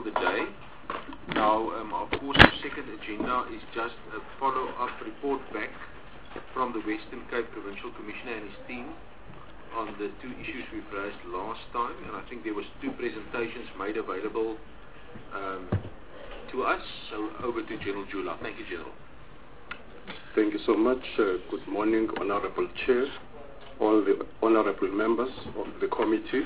the day. Now, of course, the second agenda is just a follow-up report back from the Western Cape Provincial Commissioner and his team on the two issues we've raised last time, and I think there was two presentations made available to us. So over to General Jula. Thank you, General. Thank you so much. Good morning, Honorable Chair, all the honorable members of the committee.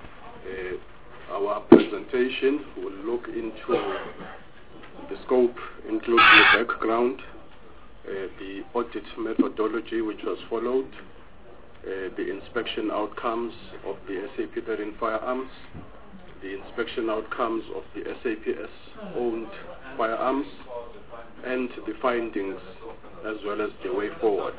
Our presentation will look into the scope, including the background, the audit methodology which was followed, the inspection outcomes of the SAP-13 firearms, the inspection outcomes of the SAPS-owned firearms, and the findings as well as the way forward.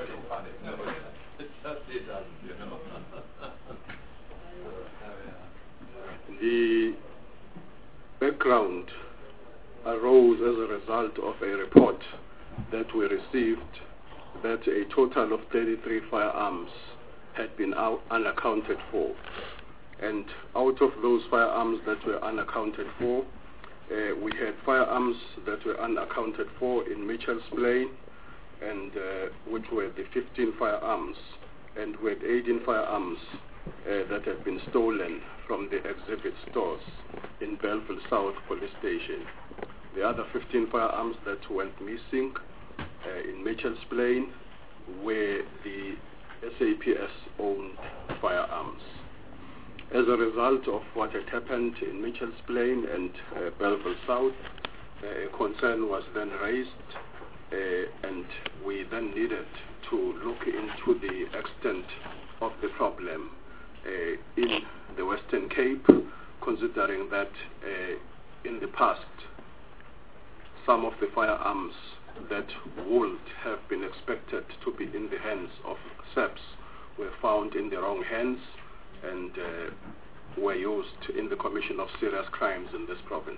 The background arose as a result of a report that we received that a total of 33 firearms had been unaccounted for. And out of those firearms that were unaccounted for, we had firearms that were unaccounted for in Mitchell's Plain, and which were the 15 firearms, and we had 18 firearms that had been stolen from the exhibit stores in Belleville South Police Station. The other 15 firearms that went missing in Mitchell's Plain were the SAPS-owned firearms. As a result of what had happened in Mitchell's Plain and Belleville South, a concern was then raised, and we then needed to look into the extent of the problem in the Western Cape, considering that in the past some of the firearms that would have been expected to be in the hands of SAPS were found in the wrong hands and were used in the commission of serious crimes in this province.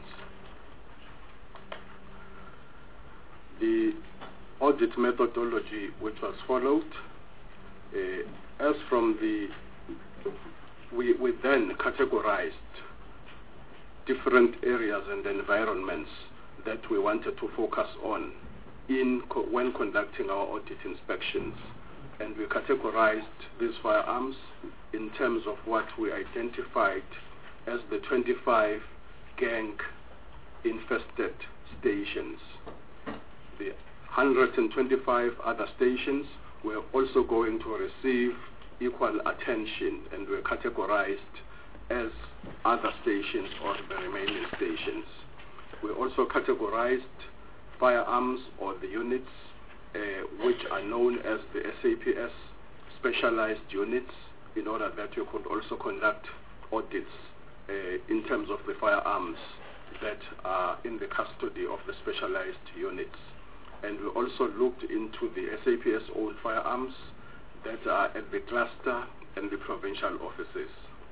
The audit methodology which was followed, as from the we then categorized different areas and environments that we wanted to focus on when conducting our audit inspections, and we categorized these firearms in terms of what we identified as the 25 gang infested stations. The 125 other stations were also going to receive equal attention and were categorized as other stations or the remaining stations. We also categorized firearms or the units which are known as the SAPS specialized units, in order that you could also conduct audits in terms of the firearms that are in the custody of the specialized units. And we also looked into the SAPS-owned firearms that are at the cluster and the provincial offices.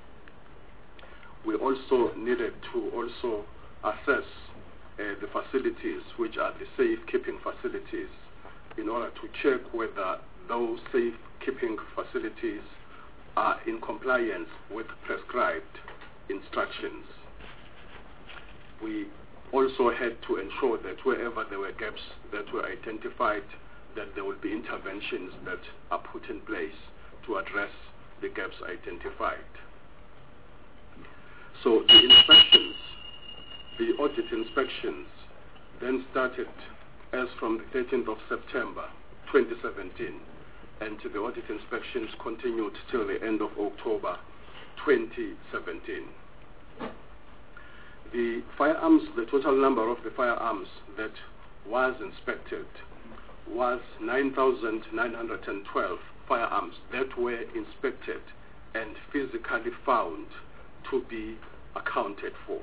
We also needed to also assess the facilities which are the safekeeping facilities, in order to check whether those safekeeping facilities are in compliance with prescribed instructions. We also had to ensure that wherever there were gaps that were identified, that there will be interventions that are put in place to address the gaps identified. So the inspections, the audit inspections, then started as from the 13th of September 2017, and the audit inspections continued till the end of October 2017. The firearms, the total number of the firearms that was inspected was 9,912 firearms that were inspected and physically found to be accounted for.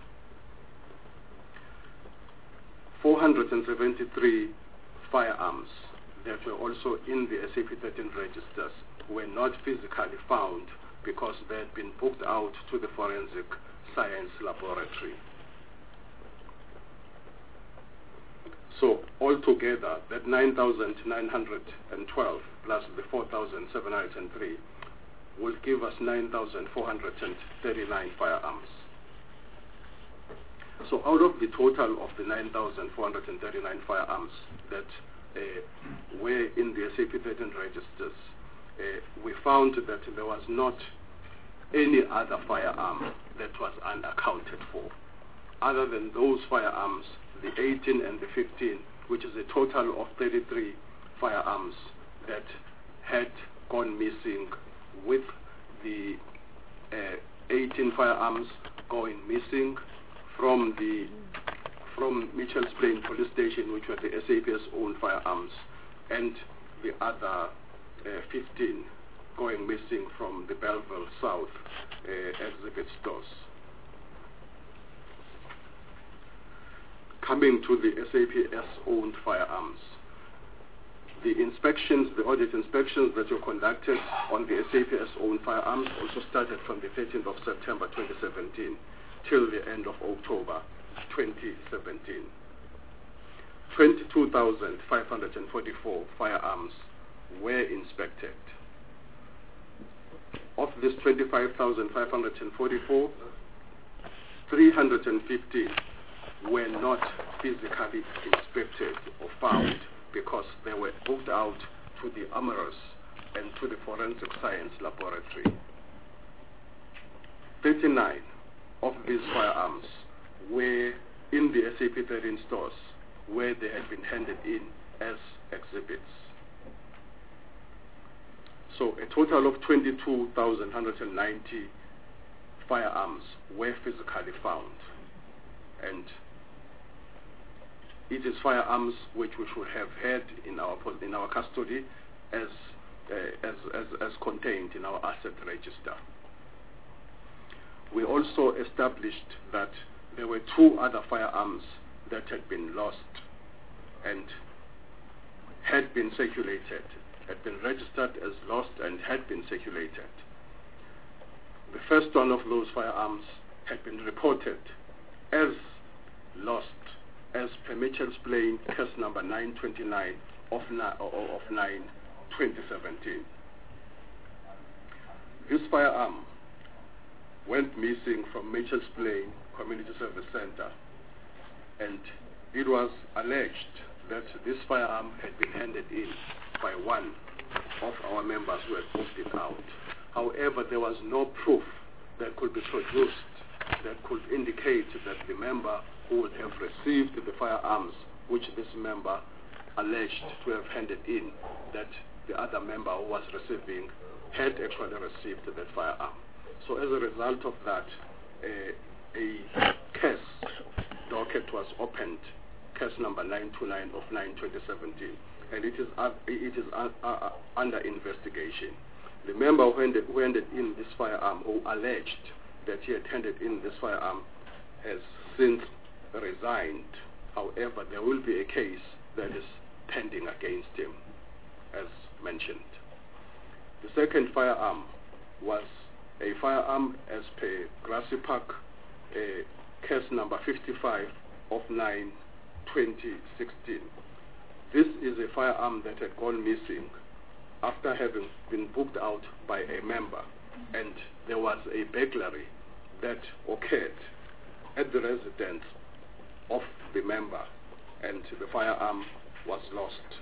473 firearms that were also in the SAP-13 registers were not physically found because they had been booked out to the forensic science laboratory. So altogether, that 9,912 plus the 4,703 will give us 9,439 firearms. So out of the total of the 9,439 firearms that were in the SAP-13 registers, we found that there was not any other firearm that was unaccounted for. Other than those firearms, the 18 and the 15, which is a total of 33 firearms that had gone missing, with the 18 firearms going missing from Mitchell's Plain Police Station, which were the SAPS owned firearms, and the other 15 going missing from the Belleville South exhibit stores. Coming to the SAPS owned firearms, the audit inspections that were conducted on the SAPS owned firearms also started from the 13th of September 2017 till the end of October 2017. 22,544 firearms were inspected. Of this 25,544, 315 were not physically inspected or found because they were moved out to the Amorous and to the Forensic Science Laboratory. 39 of these firearms were in the SAP-13 stores where they had been handed in as exhibits. So a total of 22,190 firearms were physically found, and it is firearms which we should have had in our custody as contained in our asset register. We also established that there were 2 other firearms that had been lost and had been circulated, had been registered as lost and had been circulated. The first one of those firearms had been reported as lost as per Mitchell's Plain case number 929 of 9/2017. This firearm went missing from Mitchell's Plain Community Service Center, and it was alleged that this firearm had been handed in by one of our members who had moved it out. However, there was no proof that could be produced that could indicate that the member who would have received the firearms which this member alleged to have handed in, that the other member who was receiving had actually received that firearm. So as a result of that, a case docket was opened, case number 929 of 9/2017, and it is under investigation. The member who handed in this firearm, who alleged that he had handed in this firearm, has since resigned. However, there will be a case that is pending against him, as mentioned. The second firearm was a firearm as per Grassy Park, case number 55 of 9/2016. This is a firearm that had gone missing after having been booked out by a member, and there was a burglary that occurred at the residence of the member, and the firearm was lost.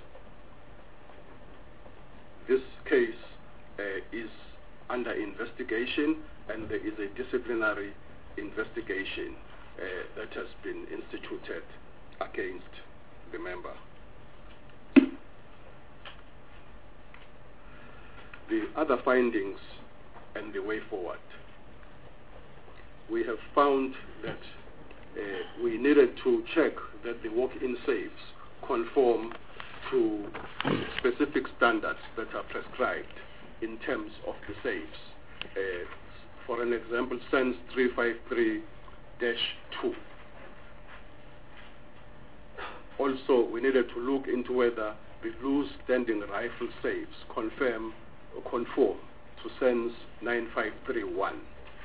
This case is under investigation, and there is a disciplinary investigation that has been instituted against the member. The other findings and the way forward. We have found that we needed to check that the walk-in safes conform to specific standards that are prescribed in terms of the safes. For an example, SENS 353-2. Also, we needed to look into whether the loose standing rifle safes conform to SENS 9531.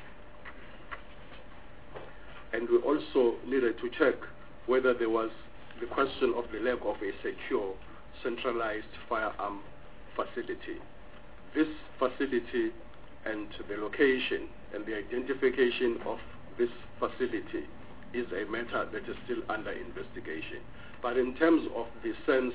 And we also needed to check whether there was the question of the lack of a secure, centralized firearm facility. This facility and the location and the identification of this facility is a matter that is still under investigation. But in terms of the SENS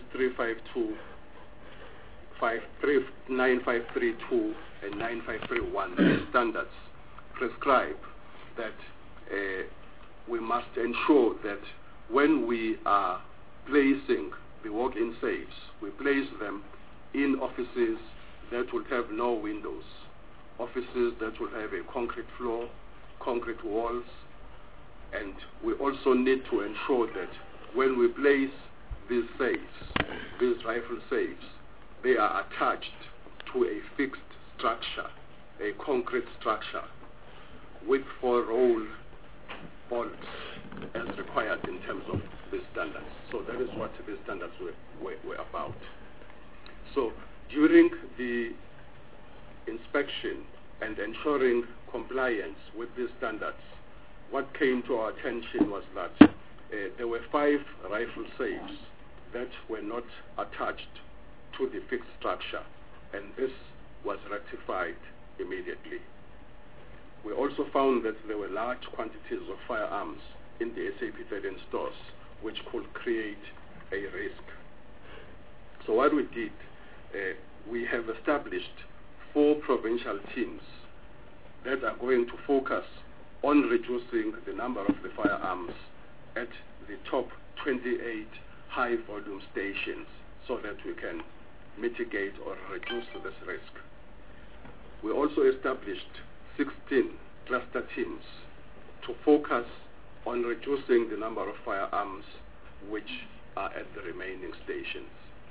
9532 and 9531, the standards prescribe that we must ensure that when we are placing the walk-in safes, we place them in offices that will have no windows, offices that will have a concrete floor, concrete walls, and we also need to ensure that when we place these safes, these rifle safes, they are attached to a fixed structure, a concrete structure, with 4 roll bolts as required in terms of the standards. So that is what the standards were about. So during the inspection and ensuring compliance with these standards, what came to our attention was that there were 5 rifle safes that were not attached to the fixed structure, and this was rectified immediately. We also found that there were large quantities of firearms in the SAP13 stores, which could create a risk. So what we did, we have established 4 provincial teams that are going to focus on reducing the number of the firearms at the top 28 high-volume stations so that we can mitigate or reduce this risk. We also established 16 cluster teams to focus on reducing the number of firearms which are at the remaining stations.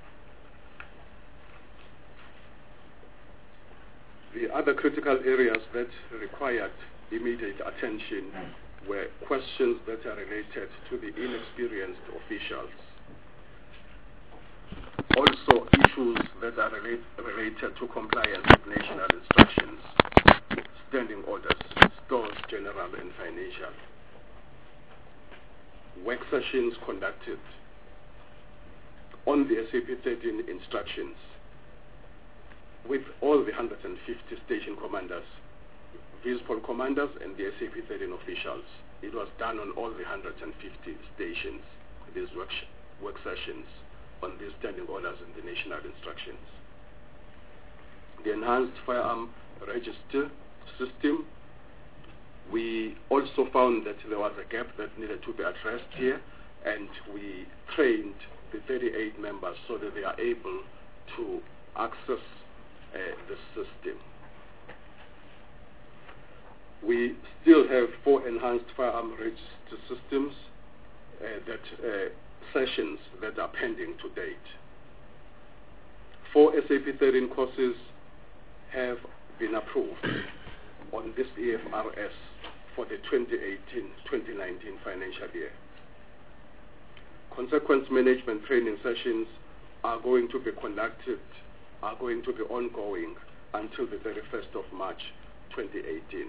The other critical areas that required immediate attention were questions that are related to the inexperienced officials. Also issues that are related to compliance with national instructions, standing orders, stores general and financial. Work sessions conducted on the SAP13 instructions with all the 150 station commanders, VISPOL commanders and the SAP13 officials. It was done on all the 150 stations, these work sessions on these standing orders and the national instructions. The enhanced firearm register system, we also found that there was a gap that needed to be addressed here, and we trained the 38 members so that they are able to access the system. We still have 4 enhanced firearm register systems sessions that are pending to date. 4 SAP13 courses have been approved on this EFRS for the 2018-2019 financial year. Consequence management training sessions are going to be conducted, are going to be ongoing until the 31st of March 2018.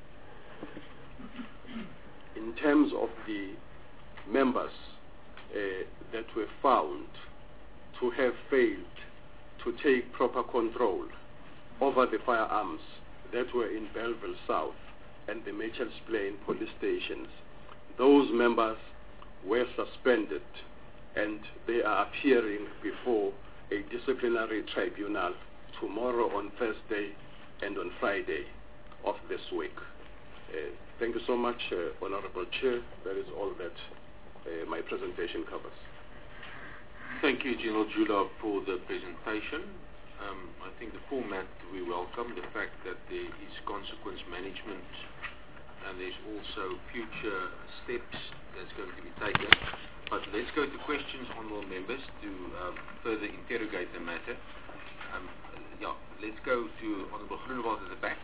In terms of the members that were found to have failed to take proper control over the firearms that were in Belleville South and the Mitchells Plain police stations, those members were suspended and they are appearing before a disciplinary tribunal tomorrow on Thursday and on Friday of this week. Thank you so much, Honorable Chair. That is all that my presentation covers. Thank you, General Jula, for the presentation. I think the format we welcome, the fact that there is consequence management and there's also future steps that's going to be taken. But let's go to questions, honourable members, to further interrogate the matter. Let's go to Honourable Groenewald at the back.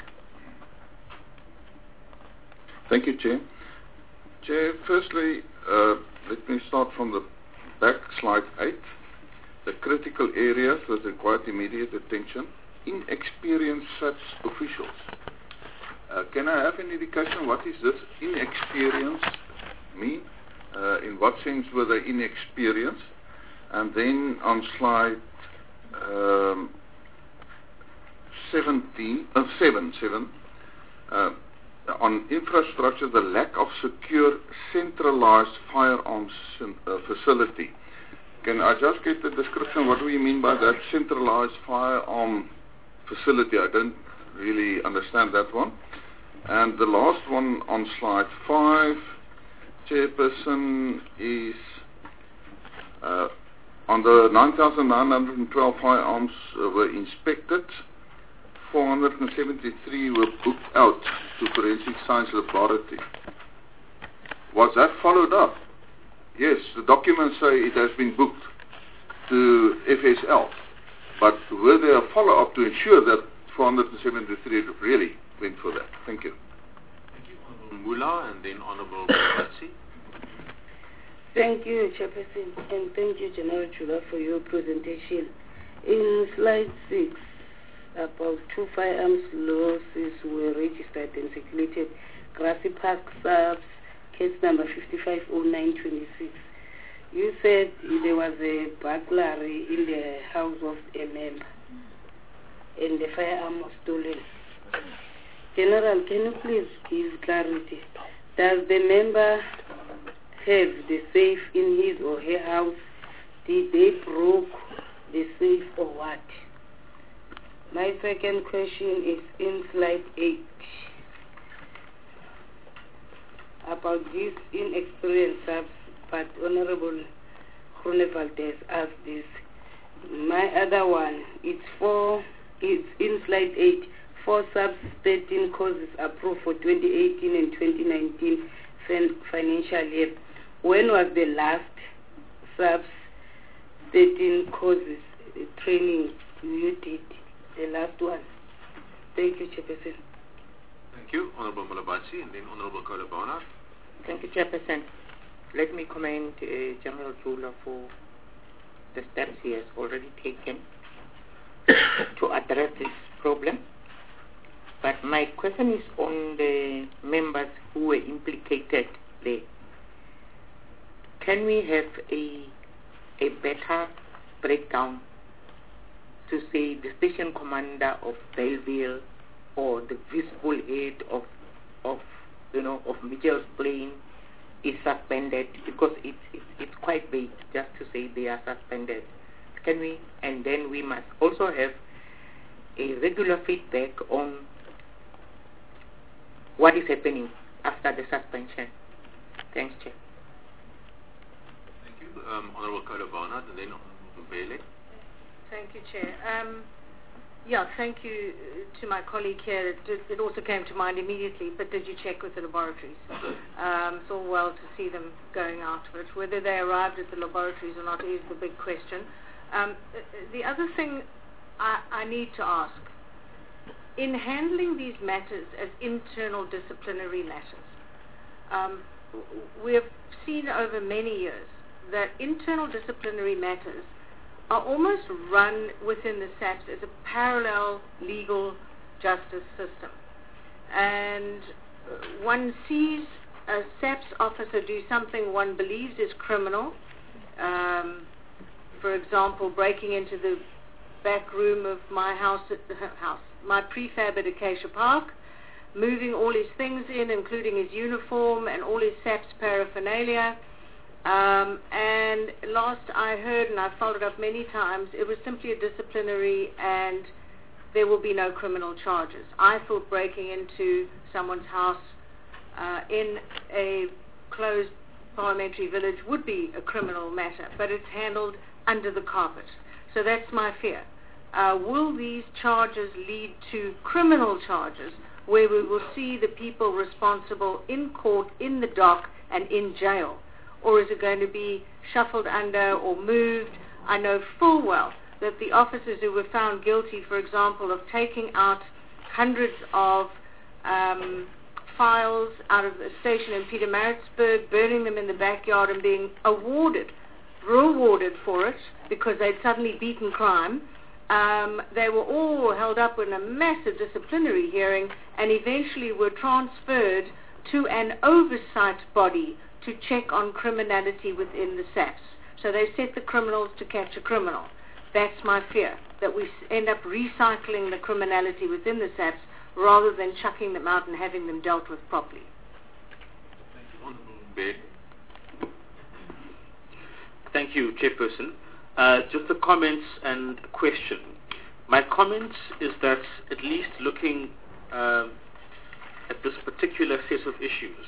Thank you, Chair. Chair, firstly, let me start from the back, slide 8. The critical areas that require immediate attention. Inexperienced such officials. Can I have an indication what is this inexperience mean? In what sense were they inexperienced? And then on slide 7, on infrastructure, the lack of secure centralized firearms facility. Can I just get the description? What do you mean by that centralized firearm facility? I don't really understand that one. And the last one on slide 5, Chairperson, is on the 9,912 firearms were inspected. 473 were booked out to Forensic Science Laboratory. Was that followed up? Yes, the documents say it has been booked to FSL. But were there a follow-up to ensure that 473 really went for that? Thank you. Thank you, Honorable Mula, and then Honorable Batsi. Thank you, Chairperson, and thank you, General Chula, for your presentation. In slide 6, about 2 firearms losses were registered and circulated. Grassy Park subs, case number 550926. You said there was a burglary in the house of a member and the firearm was stolen. General, can you please give clarity? Does the member have the safe in his or her house? Did they broke the safe or what? My second question is in slide 8 about this inexperienced subs, but Honorable Groene Valdez asked this. My other one, it's in slide 8, 4 subs 13 causes approved for 2018 and 2019 financial year. When was the last subs 13 causes training you did? The last one. Thank you, Chairperson. Thank you, Honorable Mulabatsi, and then Honorable Kolobana. Thank you, Chairperson. Let me commend General Chula for the steps he has already taken to address this problem. But my question is on the members who were implicated there. Can we have a better breakdown to say the station commander of Belleville or the visible head of Mitchell's Plain is suspended, because it's quite vague just to say they are suspended. Can we? And then we must also have a regular feedback on what is happening after the suspension. Thanks, Chair. Thank you, Honorable Kolobana, and then Honorable Bailey. Thank you, Chair. Thank you to my colleague here. It also came to mind immediately, but did you check with the laboratories? It's all well to see them going out, but whether they arrived at the laboratories or not is the big question. The other thing I need to ask, in handling these matters as internal disciplinary matters, we have seen over many years that internal disciplinary matters are almost run within the SAPS as a parallel legal justice system. And one sees a SAPS officer do something one believes is criminal, for example, breaking into the back room of my my prefab at Acacia Park, moving all his things in, including his uniform and all his SAPS paraphernalia. And last I heard, and I followed up many times, it was simply a disciplinary and there will be no criminal charges. I thought breaking into someone's house in a closed parliamentary village would be a criminal matter, but it's handled under the carpet. So that's my fear. Will these charges lead to criminal charges where we will see the people responsible in court, in the dock, and in jail? Or is it going to be shuffled under or moved? I know full well that the officers who were found guilty, for example, of taking out hundreds of files out of the station in Pietermaritzburg, burning them in the backyard and being rewarded for it because they'd suddenly beaten crime, they were all held up in a massive disciplinary hearing and eventually were transferred to an oversight body to check on criminality within the SAPS. So they set the criminals to catch a criminal. That's my fear, that we end up recycling the criminality within the SAPS rather than chucking them out and having them dealt with properly. Thank you, Honourable Bed. Thank you, Chairperson. Just a comment and a question. My comment is that, at least looking at this particular set of issues,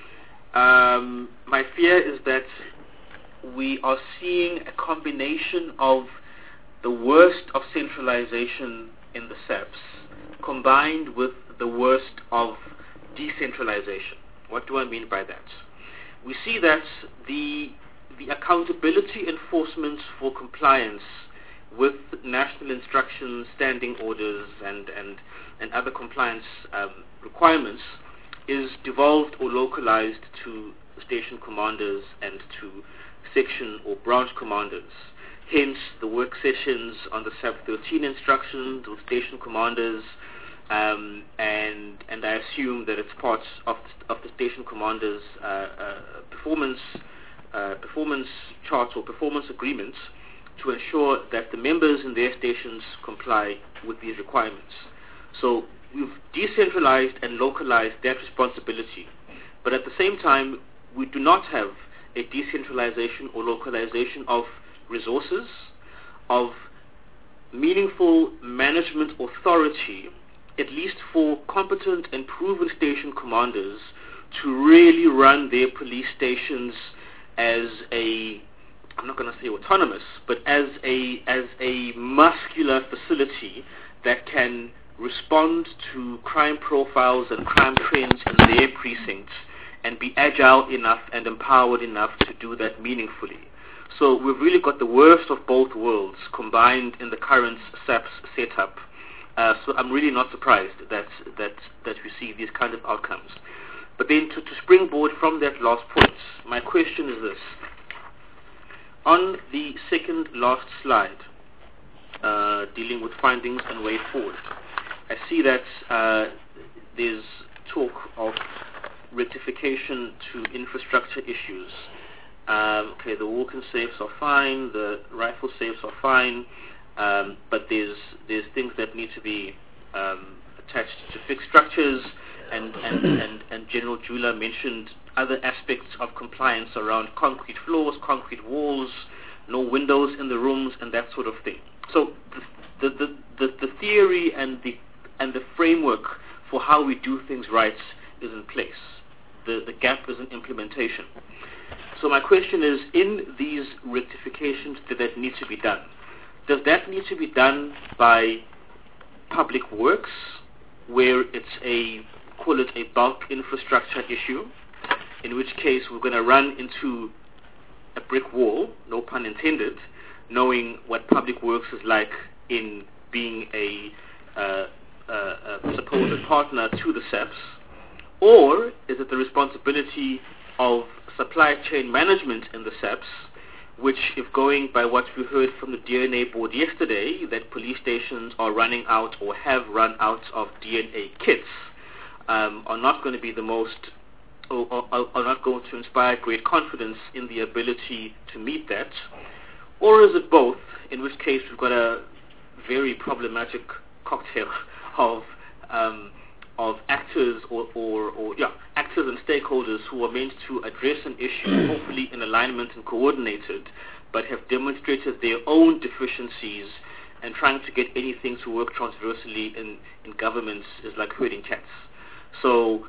my fear is that we are seeing a combination of the worst of centralization in the SAPS combined with the worst of decentralization. What do I mean by that? We see that the accountability enforcement for compliance with national instructions, standing orders, and other compliance requirements is devolved or localized to station commanders and to section or branch commanders. Hence, the work sessions on the SAP 13 instructions with station commanders, and I assume that it's part of the station commanders' performance charts or performance agreements to ensure that the members in their stations comply with these requirements. So we've decentralized and localized that responsibility, but at the same time, we do not have a decentralization or localization of resources, of meaningful management authority, at least for competent and proven station commanders to really run their police stations as a, I'm not going to say autonomous, but as a muscular facility that can respond to crime profiles and crime trends in their precincts and be agile enough and empowered enough to do that meaningfully. So we've really got the worst of both worlds combined in the current SAPS setup. So I'm really not surprised that we see these kind of outcomes. But then to springboard from that last point, my question is this. On the second last slide, dealing with findings and way forward, I see that there's talk of rectification to infrastructure issues. Okay, the walk-in safes are fine, the rifle safes are fine, but there's things that need to be attached to fixed structures, and General Jula mentioned other aspects of compliance around concrete floors, concrete walls, no windows in the rooms, and that sort of thing. So the theory and the framework for how we do things right is in place. The gap is in implementation. So my question is, in these rectifications that need to be done, does that need to be done by public works, where it's call it a bulk infrastructure issue, in which case we're going to run into a brick wall, no pun intended, knowing what public works is like in being a supposed partner to the SAPS? Or is it the responsibility of supply chain management in the SAPS, which, if going by what we heard from the DNA board yesterday, that police stations are running out or have run out of DNA kits, are not going to be the most, or are not going to inspire great confidence in the ability to meet that? Or is it both, in which case we've got a very problematic cocktail of actors actors and stakeholders who are meant to address an issue, hopefully in alignment and coordinated, but have demonstrated their own deficiencies, and trying to get anything to work transversely in governments is like herding cats. So,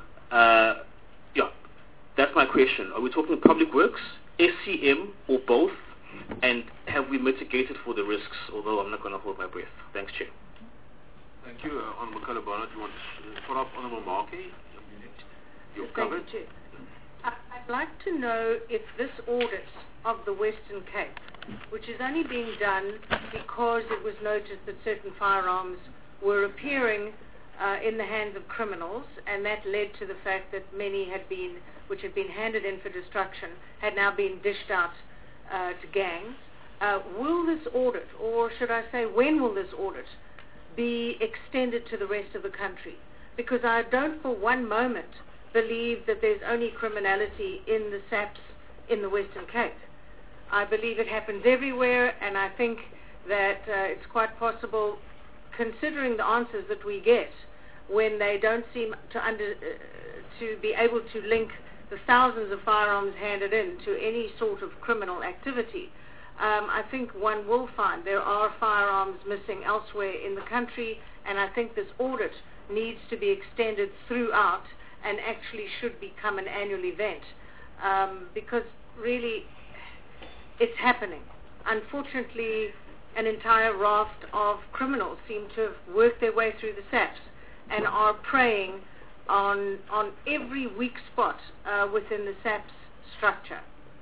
that's my question. Are we talking public works, SCM, or both? And have we mitigated for the risks, although I'm not going to hold my breath? Thanks, Chair. Thank you. Honourable Kalabana, do you want to follow up? Honourable Markey, you're covered. Thank you, Chair. I'd like to know if this audit of the Western Cape, which is only being done because it was noticed that certain firearms were appearing in the hands of criminals, and that led to the fact that many which had been handed in for destruction, had now been dished out to gangs. Will this audit, or should I say, when will this audit be extended to the rest of the country? Because I don't for one moment believe that there's only criminality in the SAPS in the Western Cape. I believe it happens everywhere, and I think that it's quite possible, considering the answers that we get, when they don't seem to be able to link the thousands of firearms handed in to any sort of criminal activity. I think one will find there are firearms missing elsewhere in the country, and I think this audit needs to be extended throughout and actually should become an annual event, because really it's happening. Unfortunately, an entire raft of criminals seem to have worked their way through the SAPS and are preying on every weak spot within the SAPS structure.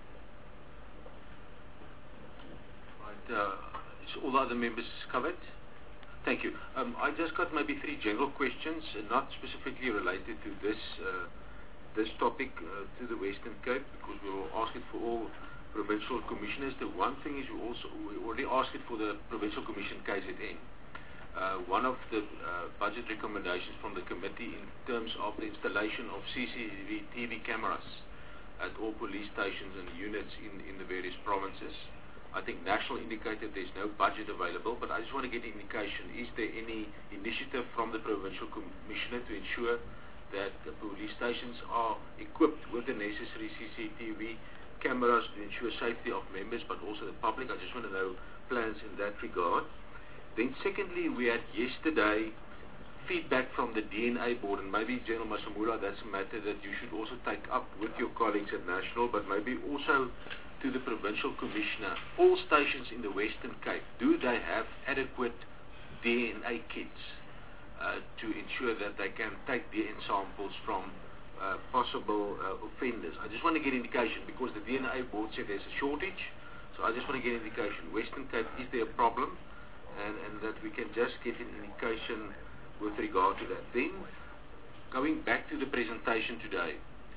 Right, is all the other members covered? Thank you. I just got maybe 3 general questions, not specifically related to this topic, to the Western Cape, because we will ask it for all provincial commissioners. The one thing is we already asked it for the provincial commission KZN. One of the budget recommendations from the committee in terms of the installation of CCTV cameras at all police stations and units in the various provinces. I think National indicated there's no budget available, but I just want to get an indication. Is there any initiative from the provincial commissioner to ensure that the police stations are equipped with the necessary CCTV cameras to ensure safety of members but also the public? I just want to know plans in that regard. Then secondly, we had yesterday feedback from the DNA board, and maybe General Masamula, that's a matter that you should also take up with your colleagues at National, but maybe also to the provincial commissioner. All stations in the Western Cape, do they have adequate DNA kits to ensure that they can take DNA samples from possible offenders? I just want to get indication, because the DNA board said there's a shortage, so I just want to get indication. Western Cape, is there a problem? And that we can just get an indication with regard to that. Then, going back to the presentation today,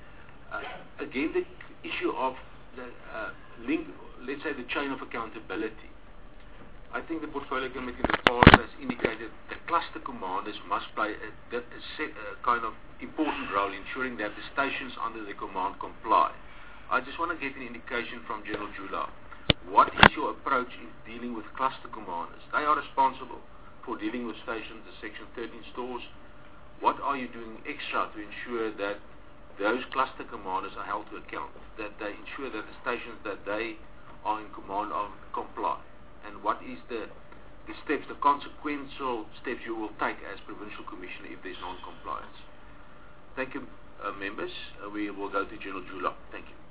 again the issue of the link, let's say the chain of accountability. I think the portfolio committee in the past has indicated that cluster commanders must play a kind of important role ensuring that the stations under the command comply. I just want to get an indication from General Jula. What is your approach in dealing with cluster commanders? They are responsible for dealing with stations, the Section 13 stores. What are you doing extra to ensure that those cluster commanders are held to account, that they ensure that the stations that they are in command of comply? And what is the steps, the consequential steps you will take as provincial commissioner if there's non-compliance? Thank you, members. We will go to General Jula. Thank you.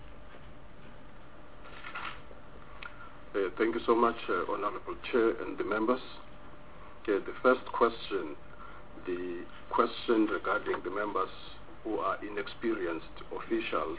Thank you so much, Honorable Chair and the members. The first question, the question regarding the members who are inexperienced officials,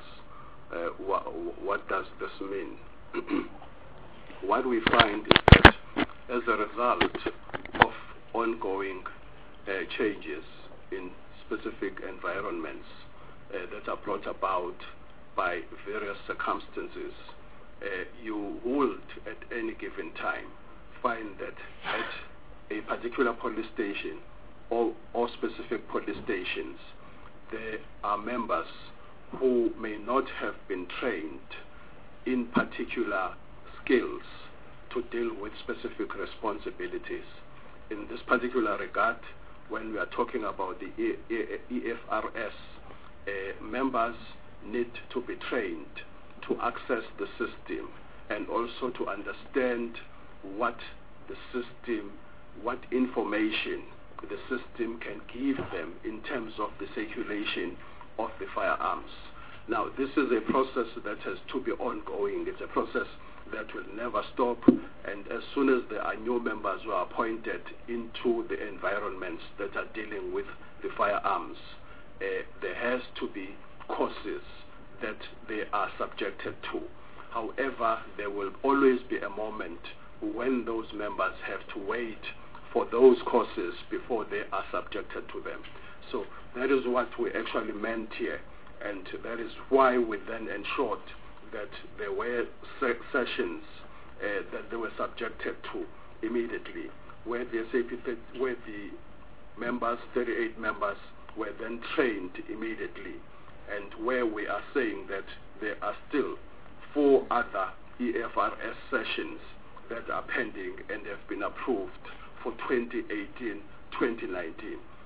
what does this mean? What we find is that as a result of ongoing changes in specific environments that are brought about by various circumstances, you would at any given time find that at a particular police station or specific police stations, there are members who may not have been trained in particular skills to deal with specific responsibilities. In this particular regard, when we are talking about the EFRS, members need to be trained to access the system and also to understand what the system, what information the system can give them in terms of the circulation of the firearms. Now, this is a process that has to be ongoing. It's a process that will never stop, and as soon as there are new members who are appointed into the environments that are dealing with the firearms, there has to be courses that they are subjected to. However, there will always be a moment when those members have to wait for those courses before they are subjected to them. So that is what we actually meant here, and that is why we then ensured that there were sessions that they were subjected to immediately, where the where the members, 38 members, were then trained immediately, and where we are saying that there are still 4 other EFRS sessions that are pending and have been approved for 2018-2019.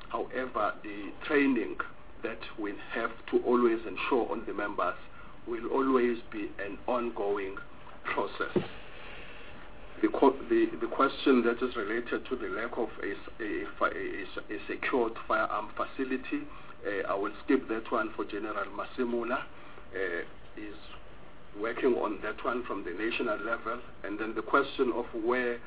However, the training that we have to always ensure on the members will always be an ongoing process. The question that is related to the lack of a secured firearm facility, I will skip that one for General Masimula. Is working on that one from the national level. And then the question of when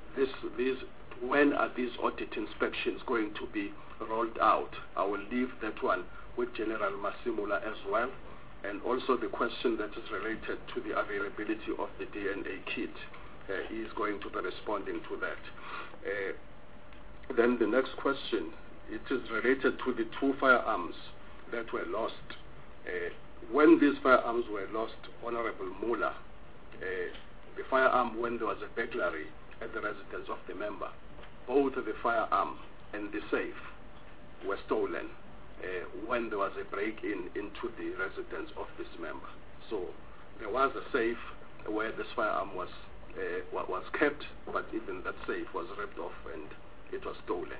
are these audit inspections going to be rolled out, I will leave that one with General Masimula as well. And also the question that is related to the availability of the DNA kit, he is going to be responding to that. Then the next question, it is related to the 2 firearms that were lost. When these firearms were lost, Honorable Mula, the firearm when there was a burglary at the residence of the member, both the firearm and the safe were stolen when there was a break-in into the residence of this member. So there was a safe where this firearm was kept, but even that safe was ripped off and it was stolen.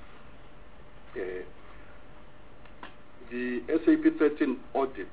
The SAP 13 audits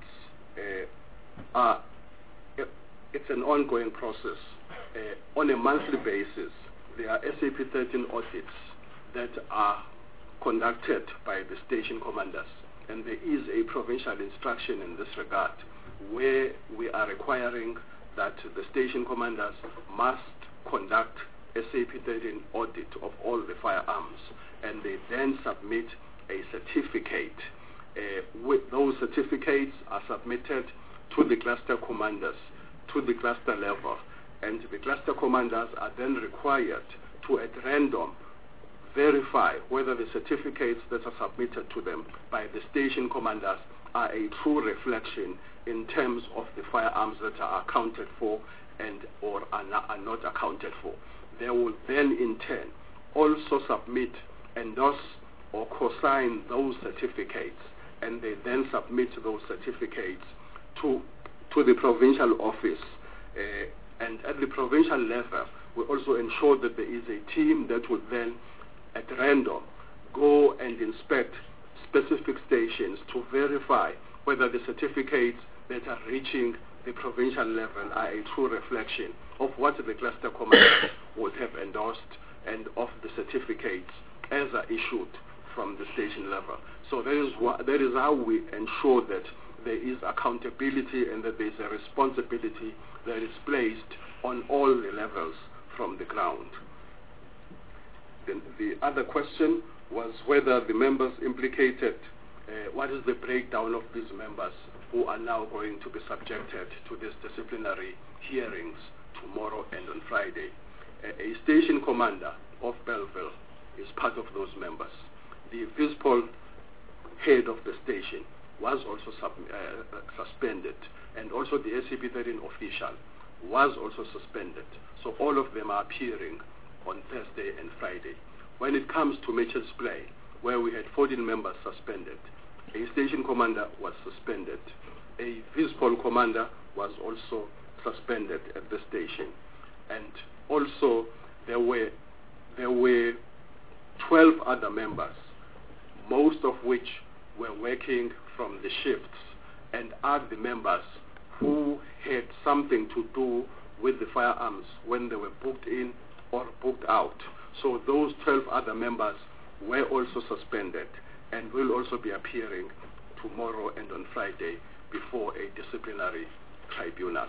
it's an ongoing process. On a monthly basis, there are SAP 13 audits that are conducted by the station commanders, and there is a provincial instruction in this regard where we are requiring that the station commanders must conduct SAP 13 audit of all the firearms, and they then submit a certificate. With those certificates are submitted to the cluster commanders, to the cluster level, and the cluster commanders are then required to at random verify whether the certificates that are submitted to them by the station commanders are a true reflection in terms of the firearms that are accounted for and or are not accounted for. They will then in turn also submit, endorse or co-sign those certificates, and they then submit those certificates to the provincial office. And at the provincial level, we also ensure that there is a team that will then at random go and inspect specific stations to verify whether the certificates that are reaching the provincial level are a true reflection of what the cluster commanders would have endorsed and of the certificates as are issued from the station level. So that is how we ensure that there is accountability and that there is a responsibility that is placed on all the levels from the ground. Then the other question was whether the members implicated, what is the breakdown of these members who are now going to be subjected to these disciplinary hearings tomorrow and on Friday. A station commander of Bellville is part of those members. The Vispol head of the station was also suspended, and also the SCP-13 official was also suspended. So all of them are appearing on Thursday and Friday. When it comes to Mitchell's Play, where we had 14 members suspended, a station commander was suspended. A Vispol commander was also suspended at the station. And also there were 12 other members, most of which were working from the shifts and are the members who had something to do with the firearms when they were booked in or booked out. So those 12 other members were also suspended and will also be appearing tomorrow and on Friday before a disciplinary tribunal.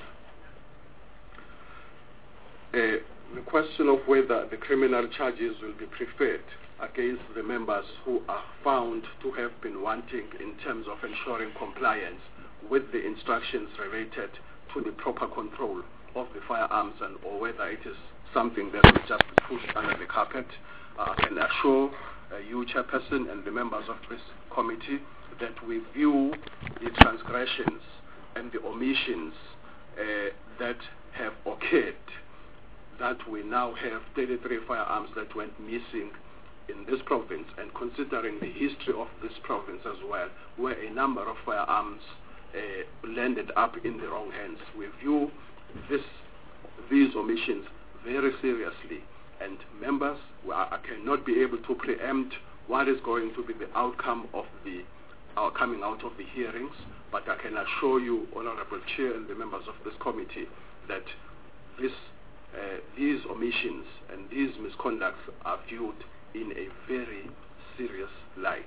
The question of whether the criminal charges will be preferred against the members who are found to have been wanting in terms of ensuring compliance with the instructions related to the proper control of the firearms, and or whether it is something that we just push under the carpet. I can assure you, Chairperson, and the members of this committee that we view the transgressions and the omissions that have occurred, that we now have 33 firearms that went missing in this province, and considering the history of this province as well, where a number of firearms landed up in the wrong hands. We view these omissions very seriously, and members, I cannot be able to preempt what is going to be the outcome of coming out of the hearings, but I can assure you, Honorable Chair and the members of this committee, that these omissions and these misconducts are viewed in a very serious light.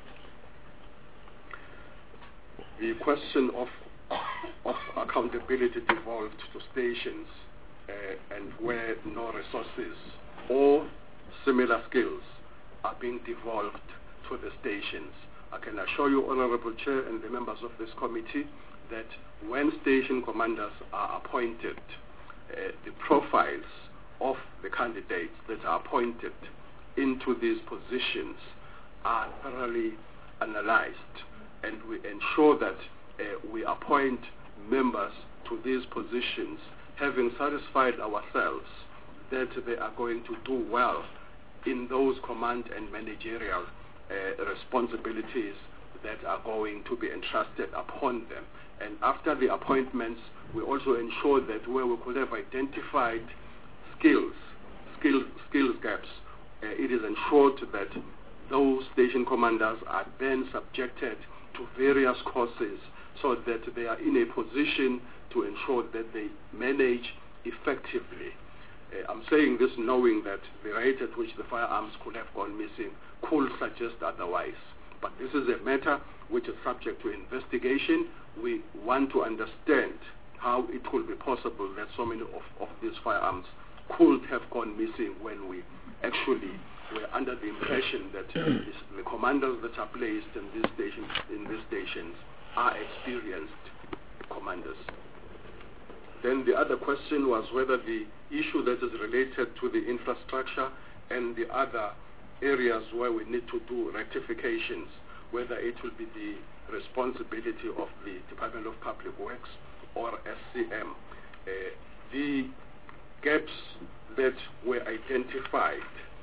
The question of accountability devolved to stations and where no resources or similar skills are being devolved to the stations. I can assure you, Honorable Chair and the members of this committee, that when station commanders are appointed, the profiles of the candidates that are appointed into these positions are thoroughly analyzed, and we ensure that we appoint members to these positions having satisfied ourselves that they are going to do well in those command and managerial responsibilities that are going to be entrusted upon them. And after the appointments, we also ensure that where we could have identified skills gaps, it is ensured that those station commanders are then subjected to various courses so that they are in a position to ensure that they manage effectively. I'm saying this knowing that the rate at which the firearms could have gone missing could suggest otherwise. But this is a matter which is subject to investigation. We want to understand how it could be possible that so many of these firearms could have gone missing when we actually were under the impression that the commanders that are placed in these stations are experienced commanders. Then the other question was whether the issue that is related to the infrastructure and the other areas where we need to do rectifications, whether it will be the responsibility of the Department of Public Works or SCM. The gaps that were identified,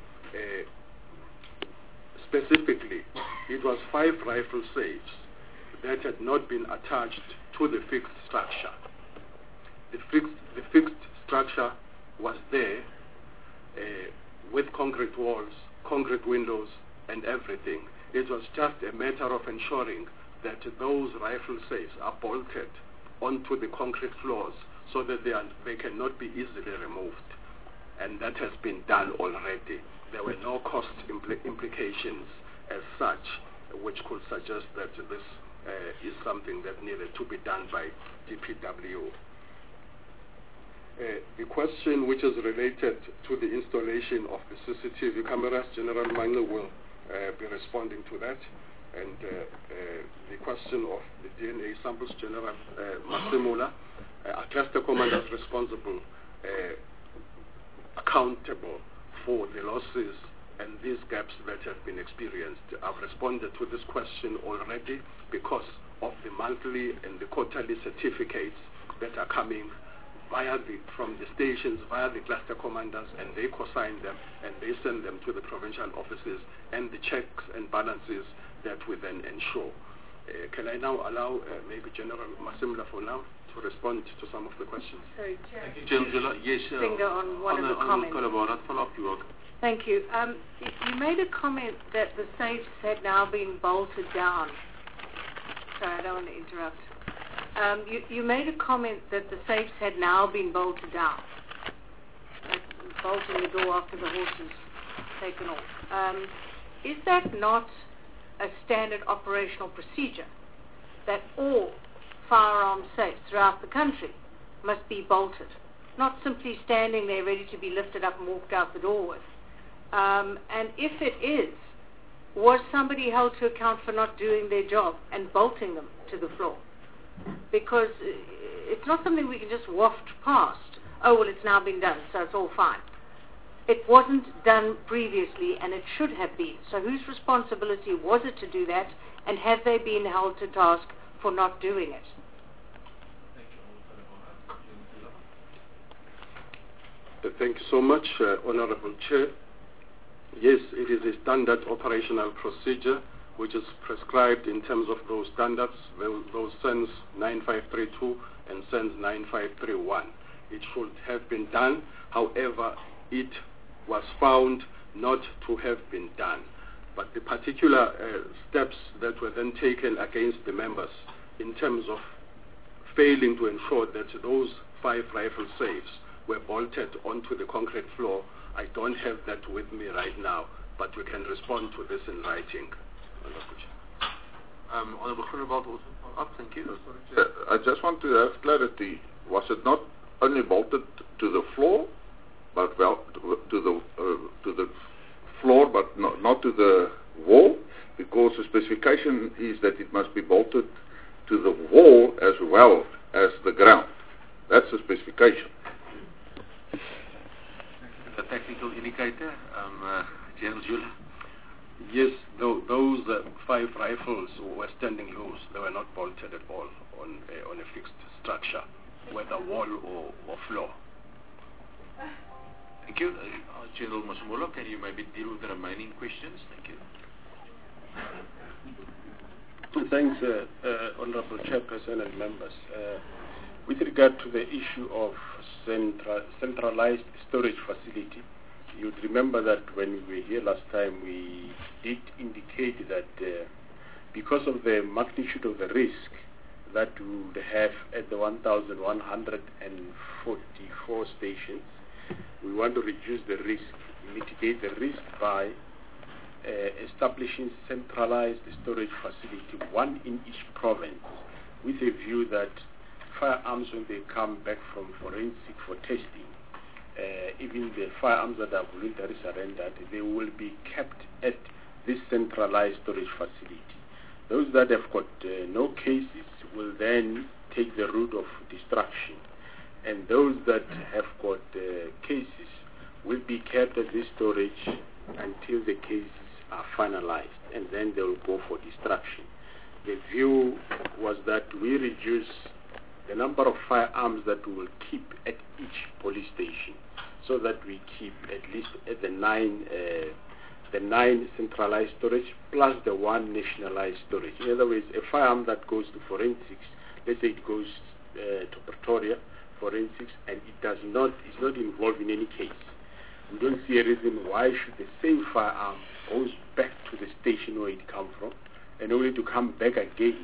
specifically, it was 5 rifle safes that had not been attached to the fixed structure. The fixed structure was there with concrete walls, concrete windows, and everything. It was just a matter of ensuring that those rifle safes are bolted onto the concrete floors so that they cannot be easily removed. And that has been done already. There were no cost implications as such, which could suggest that this is something that needed to be done by DPW. The question which is related to the installation of the CCTV cameras, General Mangle will be responding to that. And the question of the DNA samples, General Masimula, our cluster commanders responsible, accountable for the losses and these gaps that have been experienced. I've responded to this question already because of the monthly and the quarterly certificates that are coming from the stations via the cluster commanders, and they co-sign them and they send them to the provincial offices, and the checks and balances that we then ensure. Can I now allow maybe General Masimula for now to respond to some of the questions? Sorry, Chair. Thank you, General. Yes, Finger on one of the comments. Thank you. You made a comment that the safes had now been bolted down. Sorry, I don't want to interrupt. You made a comment that the safes had now been bolted down, like bolting the door after the horse is taken off. Is that not a standard operational procedure, that all firearm safes throughout the country must be bolted, not simply standing there ready to be lifted up and walked out the door with? And if it is, was somebody held to account for not doing their job and bolting them to the floor? Because it's not something we can just waft past. Oh, well, it's now been done, so it's all fine. It wasn't done previously, and it should have been. So whose responsibility was it to do that, and have they been held to task for not doing it? Thank you so much, Honorable Chair. Yes, it is a standard operational procedure which is prescribed in terms of those standards, those SENS 9532 and SENS 9531. It should have been done. However, it was found not to have been done. But the particular steps that were then taken against the members in terms of failing to ensure that those 5 rifle safes were bolted onto the concrete floor, I don't have that with me right now, but we can respond to this in writing. Honorable Groenewald also follow up. Thank you. I just want to have clarity. Was it not only bolted to the floor, but to the floor, but not to the wall? Because the specification is that it must be bolted to the wall as well as the ground. That's the specification. The technical indicator, General Jula. Yes, those 5 rifles were standing loose. They were not bolted at all on a fixed structure, whether wall or floor. Thank you. General Masemola, can you maybe deal with the remaining questions? Thank you. Thanks, Honorable Chairperson and members. With regard to the issue of centralized storage facility, you'd remember that when we were here last time, we did indicate that because of the magnitude of the risk that we would have at the 1,144 stations, we want to reduce the risk, mitigate the risk by establishing centralized storage facility, one in each province, with a view that firearms, when they come back from forensic for testing, even the firearms that are voluntarily surrendered, they will be kept at this centralized storage facility. Those that have got no cases will then take the route of destruction, and those that have got cases will be kept at this storage until the cases are finalized, and then they will go for destruction. The view was that we reduce the number of firearms that we will keep at each police station, so that we keep at least at the nine centralized storage plus the 1 nationalized storage. In other words, a firearm that goes to forensics, let's say it goes to Pretoria forensics, and is not involved in any case. We don't see a reason why should the same firearm goes back to the station where it come from, and only to come back again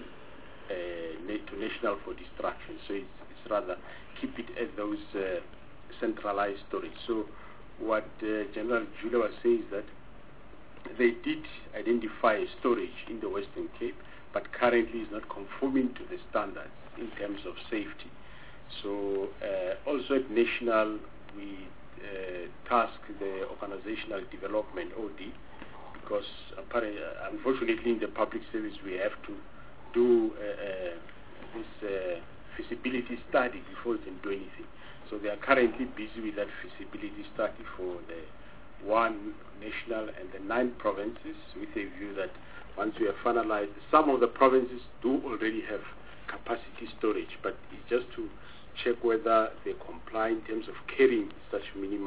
to national for destruction. So it's rather keep it at those centralized storage. So what General Jula was saying is that they did identify a storage in the Western Cape, but currently is not conforming to the standards in terms of safety. So also at national, we task the organizational development OD, because unfortunately in the public service we have to do this feasibility study before we can do anything. So they are currently busy with that feasibility study for the 1 national and the 9 provinces, with a view that once we have finalized, some of the provinces do already have capacity storage, but it's just to check whether they comply in terms of carrying such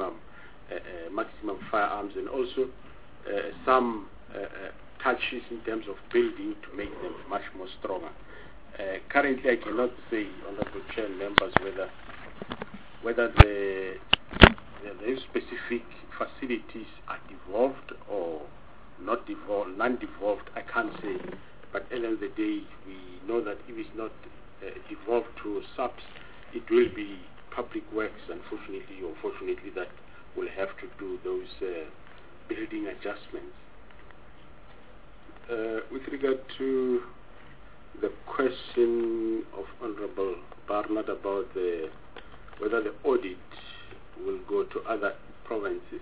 maximum firearms, and also some touches in terms of building to make them much more stronger. Currently, I cannot say, Honorable Chair and members, whether the specific facilities are devolved or not devolved, non-devolved, I can't say. But at the end of the day, we know that if it's not devolved to subs, it will be public works, unfortunately or fortunately, that will have to do those building adjustments. With regard to the question of Honorable Barnard about whether the audit will go to other provinces,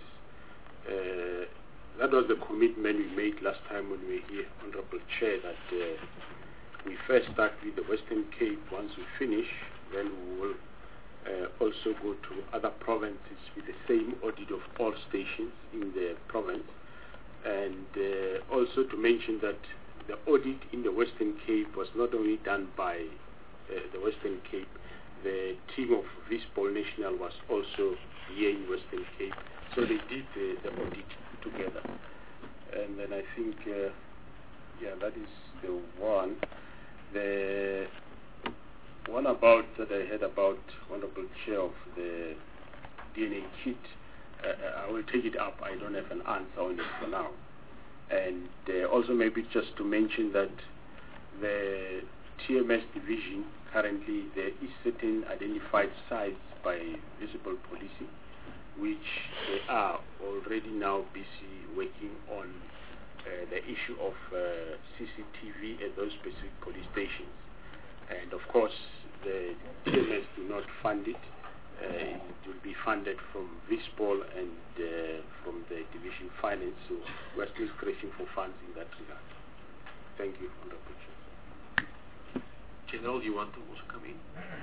that was the commitment we made last time when we were here, Honorable Chair, that we first start with the Western Cape. Once we finish, then we will also go to other provinces with the same audit of all stations in the province. And also to mention that the audit in the Western Cape was not only done by the Western Cape, the team of Vispol National was also here in Western Cape, so they did the audit together. And then I think, that is the one. The one about that I heard about, Honorable Chair, of the DNA kit, I will take it up. I don't have an answer on it for now. And also maybe just to mention that the TMS division, currently there is certain identified sites by Visible Policing, which they are already now busy working on the issue of CCTV at those specific police stations. And of course, the TMS do not fund it. It will be funded from Vispol and from the division finance, so we're still scratching for funds in that regard. Thank you, Honorable Chair. General, you want to also come in?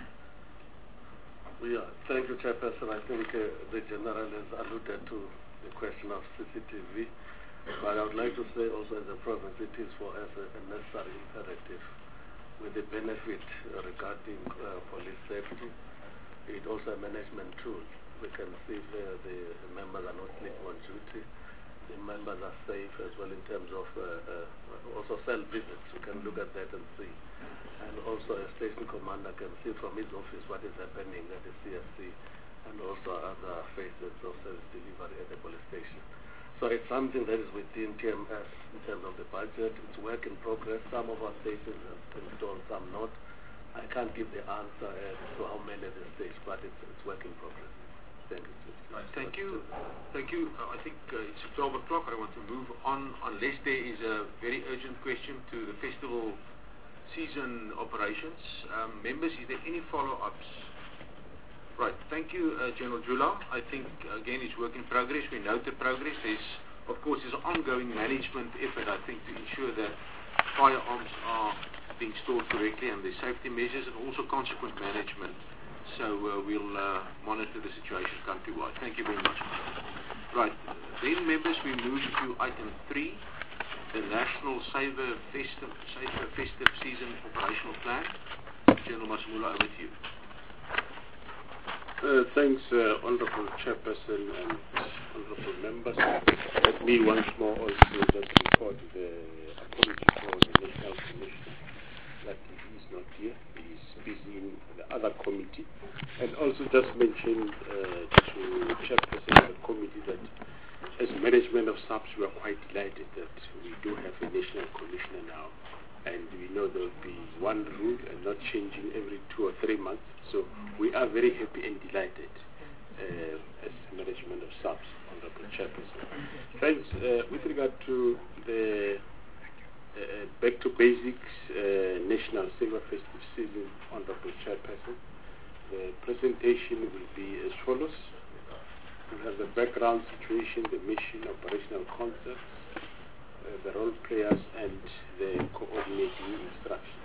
Yeah, thank you, Chairperson. I think the General has alluded to the question of CCTV, but I would like to say also as a province, it is for us a necessary imperative with the benefit regarding police safety. It's also a management tool. We can see the members are not sleeping on duty. The members are safe as well in terms of also cell visits. We can look at that and see. And also a station commander can see from his office what is happening at the CSC and also other phases of service delivery at the police station. So it's something that is within TMS in terms of the budget. It's work in progress. Some of our stations have installed, some not. I can't give the answer as to how many at this stage, but it's work in progress. Thank you. Thank you. Thank you. I think it's 12 o'clock. I want to move on unless there is a very urgent question to the festival season operations. Members, is there any follow-ups? Right. Thank you, General Jula. I think, again, it's work in progress. We note the progress. Of course, there's an ongoing management effort, I think, to ensure that firearms are being stored correctly and the safety measures and also consequent management. So we'll monitor the situation countrywide. Thank you very much. Right. Then, members, we move to item 3, the National Safer Festive Season Operational Plan. General Masamula, over to you. Thanks, Honorable Chairperson and Honorable Members. Let me once more also just report the apology for the National Commissioner that he is not here. He is busy in the other committee. And also just mention to Chairperson of the committee that as management of SAPS, we are quite delighted that we do have a National Commissioner now. And we know there will be one rule and not changing every 2 or 3 months. So we are very happy and delighted as management of SAPS, Honorable Chairperson. Friends, with regard to the Back to Basics National Silver Festive Season, Honorable Chairperson, the presentation will be as follows. We have the background situation, the mission, operational concepts, the role players, and the coordinating instructions.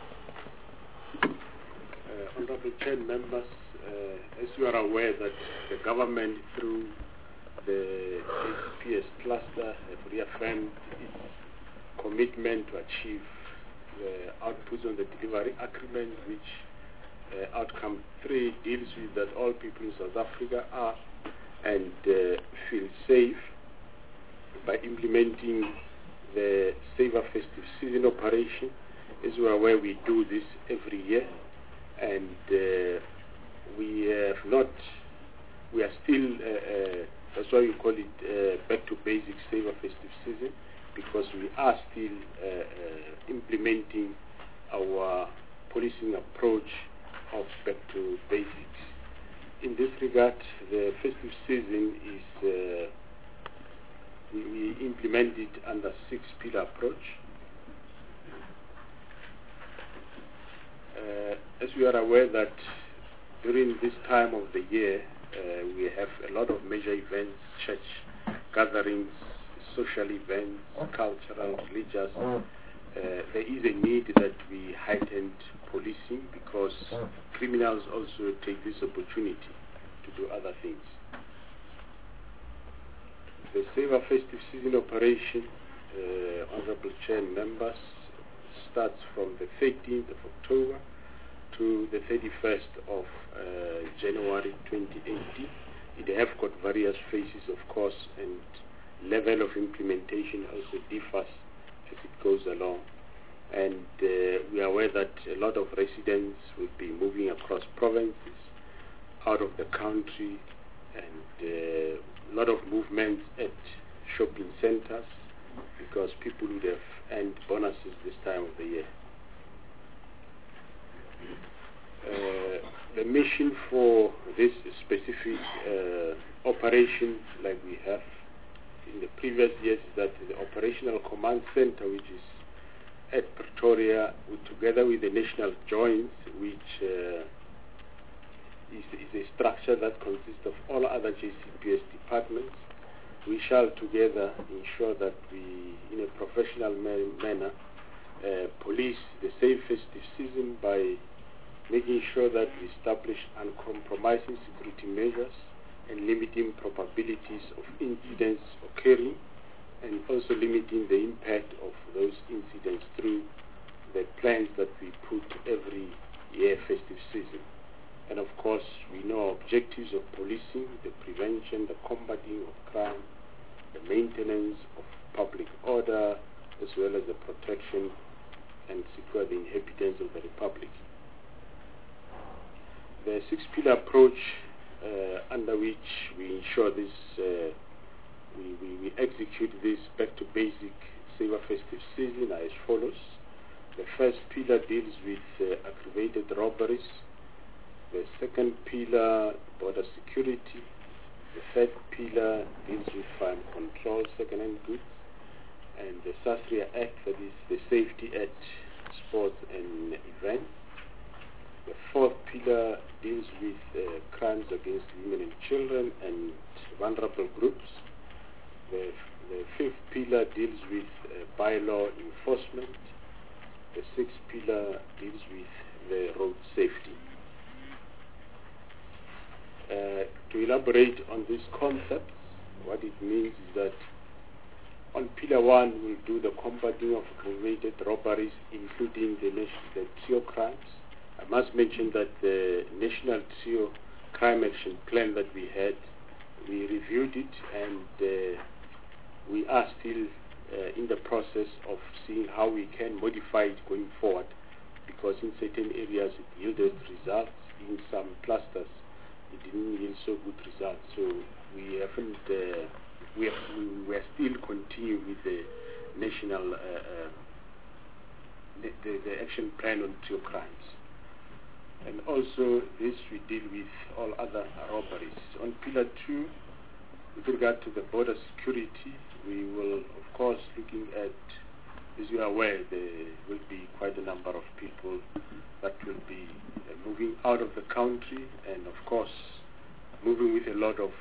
Honorable Chair, members, as you are aware that the government through the ACPS cluster have reaffirmed its commitment to achieve the outputs on the delivery agreement, which outcome 3 deals with that all people in South Africa are and feel safe by implementing the Safer Festive Season operation. As you are aware, we do this every year, and we are still, that's why we call it Back to Basics Safer Festive Season, because we are still implementing our policing approach of Back to Basics. In this regard, the festive season is we implement it under 6-pillar approach. As we are aware that during this time of the year, we have a lot of major events, church gatherings, social events, cultural, religious. There is a need that we heighten policing because criminals also take this opportunity to do other things. The Safer Festive Season operation, Honorable Chair and members, starts from the 13th of October to the 31st of January 2018. It have got various phases, of course, and level of implementation also differs as it goes along. And we are aware that a lot of residents will be moving across provinces, out of the country, and a lot of movements at shopping centers, because people would have earned bonuses this time of the year. The mission for this specific operation, like we have in the previous years, is that the Operational Command Center, which is at Pretoria, together with the National Joints, which is a structure that consists of all other JCPS departments, we shall together ensure that we, in a professional manner, police the safe festive season by making sure that we establish uncompromising security measures and limiting probabilities of incidents occurring, and also limiting the impact of those incidents through the plans that we put every year festive season. And of course, we know objectives of policing, the prevention, the combating of crime, the maintenance of public order, as well as the protection and secure the inhabitants of the Republic. The six-pillar approach under which we ensure this, we execute this back-to-basic safer festive season are as follows. The first pillar deals with aggravated robberies. The second pillar, border security. The third pillar deals with crime control, second-hand goods. And the SASRIA Act, that is the Safety at Sports and Events. The fourth pillar deals with crimes against women and children and vulnerable groups. The fifth pillar deals with bylaw enforcement. The sixth pillar deals with the road safety. To elaborate on these concepts, what it means is that on Pillar 1, we'll do the combating of aggravated robberies, including the TRIO crimes. I must mention that the National TRIO Crime Action Plan that we had, we reviewed it, and we are still in the process of seeing how we can modify it going forward, because in certain areas it yielded results, in some clusters it didn't yield so good results. So we haven't, we are still continuing with the national, the action plan on TRIO crimes. And also this we deal with all other robberies. On Pillar 2, with regard to the border security, we will, of course, looking at, as you are aware, there will be quite a number of people that will be moving out of the country, and of course, moving with a lot of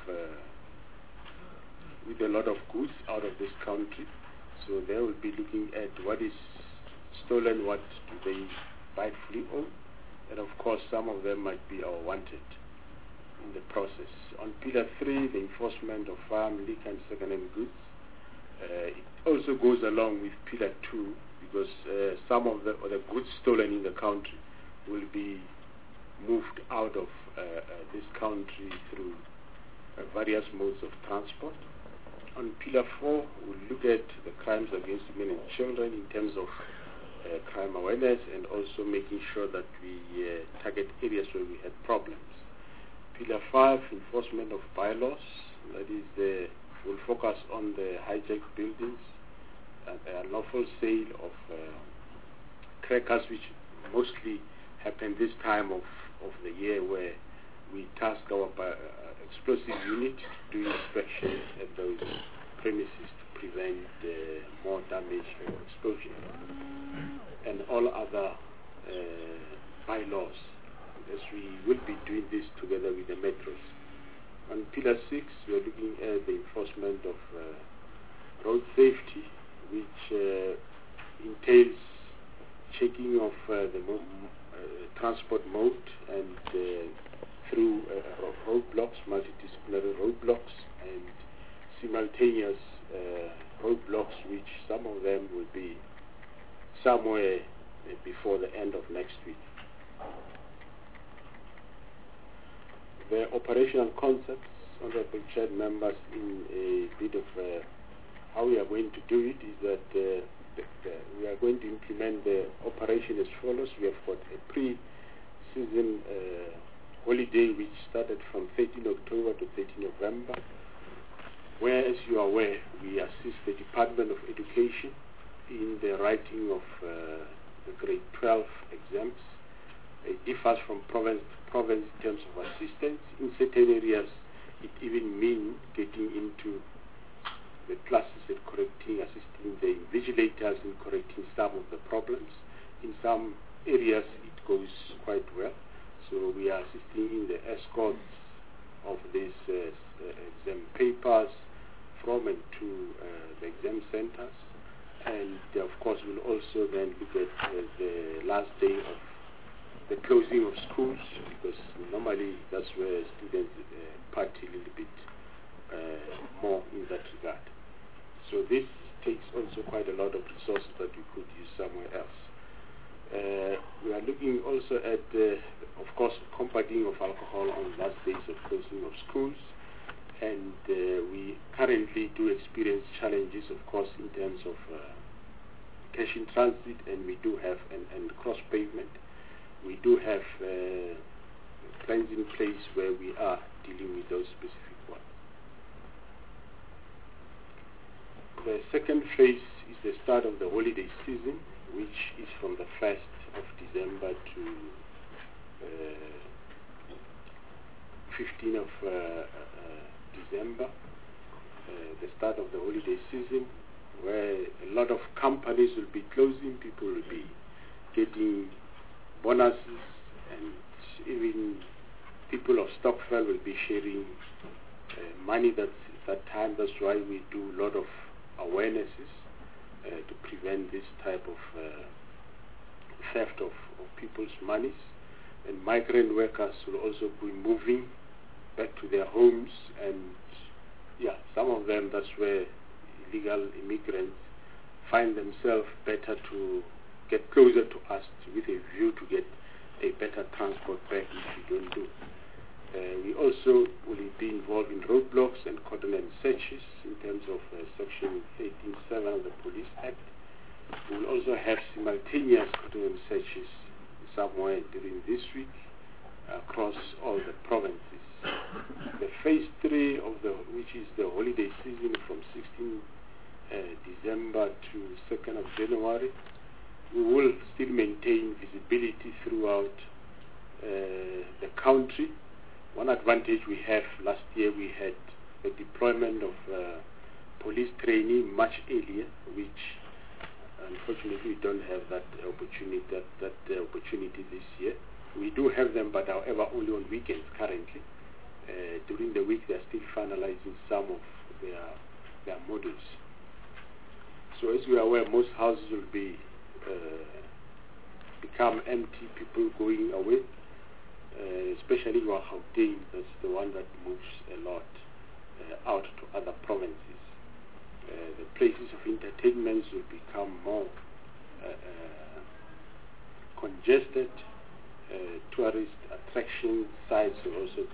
goods out of this country. So they will be looking at what is stolen, what do they rightfully own, and of course, some of them might be wanted in the process. On Pillar 3, the enforcement of farm, liquor, and second-hand goods. It also goes along with Pillar 2, because some of the goods stolen in the country will be moved out of this country through various modes of transport. On Pillar 4, we'll look at the crimes against women and children in terms of crime awareness, and also making sure that we target areas where we had problems. Pillar 5, enforcement of bylaws. That is, we'll focus on the hijacked buildings and the unlawful sale of crackers, which mostly happen this time of the year, where we task our explosive unit to do inspection at those premises to prevent more damage or explosion, and all other bylaws, as we will be doing this together with the metros. On Pillar 6, we are looking at the enforcement of road safety, which entails checking of the transport mode and through roadblocks, multidisciplinary roadblocks, and simultaneous roadblocks, which some of them will be somewhere before the end of next week. The operational concepts, honorable chair members, in a bit of how we are going to do it, is that we are going to implement the operation as follows. We have got a pre-season holiday which started from 13 October to 13 November. where, as you are aware, we assist the Department of Education in the writing of the grade 12 exams. It differs from province to province in terms of assistance. In certain areas, it even means getting into the classes and assisting the invigilators in correcting some of the problems. In some areas, it goes quite well. So we are assisting in the escorts of these exam papers from and to the exam centers. And of course, we'll also then look at the last day of the closing of schools, because normally that's where students party a little bit more in that regard. So this takes also quite a lot of resources that we could use somewhere else. We are looking also at, of course, combating of alcohol on last days of closing of schools. And we currently do experience challenges, of course, in terms of cash in transit, and we do have, and cross payment. We do have plans in place where we are dealing with those specific ones. The second phase is the start of the holiday season, which is from the 1st of December to 15th of December, the start of the holiday season, where a lot of companies will be closing, people will be getting bonuses, and even people of Stokvel will be sharing money that time. That's why we do a lot of awarenesses to prevent this type of theft of people's monies. And migrant workers will also be moving back to their homes, and some of them, that's where illegal immigrants find themselves better to get closer to us with a view to get a better transport back, which we don't do. We also will be involved in roadblocks and coordinate searches in terms of Section 18.7 of the Police Act. We will also have simultaneous coordinate searches somewhere during this week across all the provinces. The phase 3 of which is the holiday season from 16 December to 2nd of January, we will still maintain visibility throughout the country. One advantage we have, last year we had the deployment of police training much earlier, which unfortunately we don't have that opportunity this year. We do have them, but however only on weekends currently. During the week they are still finalizing some of their modules. So as we are aware, most houses will be become empty, people going away, especially Gauteng. That's the one that moves a lot out to other provinces. The places of entertainment will become more congested. Tourist attraction sites will also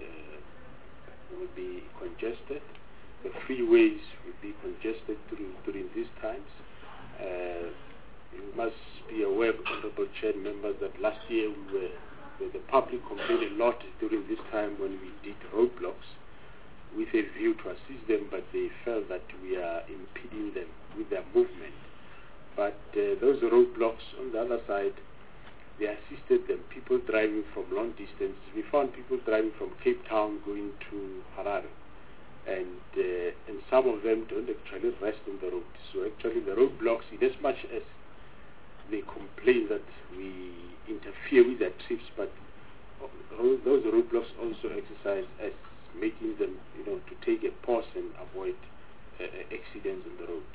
be congested. The freeways will be congested during these times. You must be aware, Honorable Chair members, that last year the public complained a lot during this time when we did roadblocks with a view to assist them, but they felt that we are impeding them with their movement. But those roadblocks, on the other side, they assisted them, people driving from long distances. We found people driving from Cape Town going to Harare, and some of them don't actually rest on the road. So actually the roadblocks, in as much as they complain that we interfere with their trips, but those roadblocks also exercise as making them, to take a pause and avoid accidents on the road.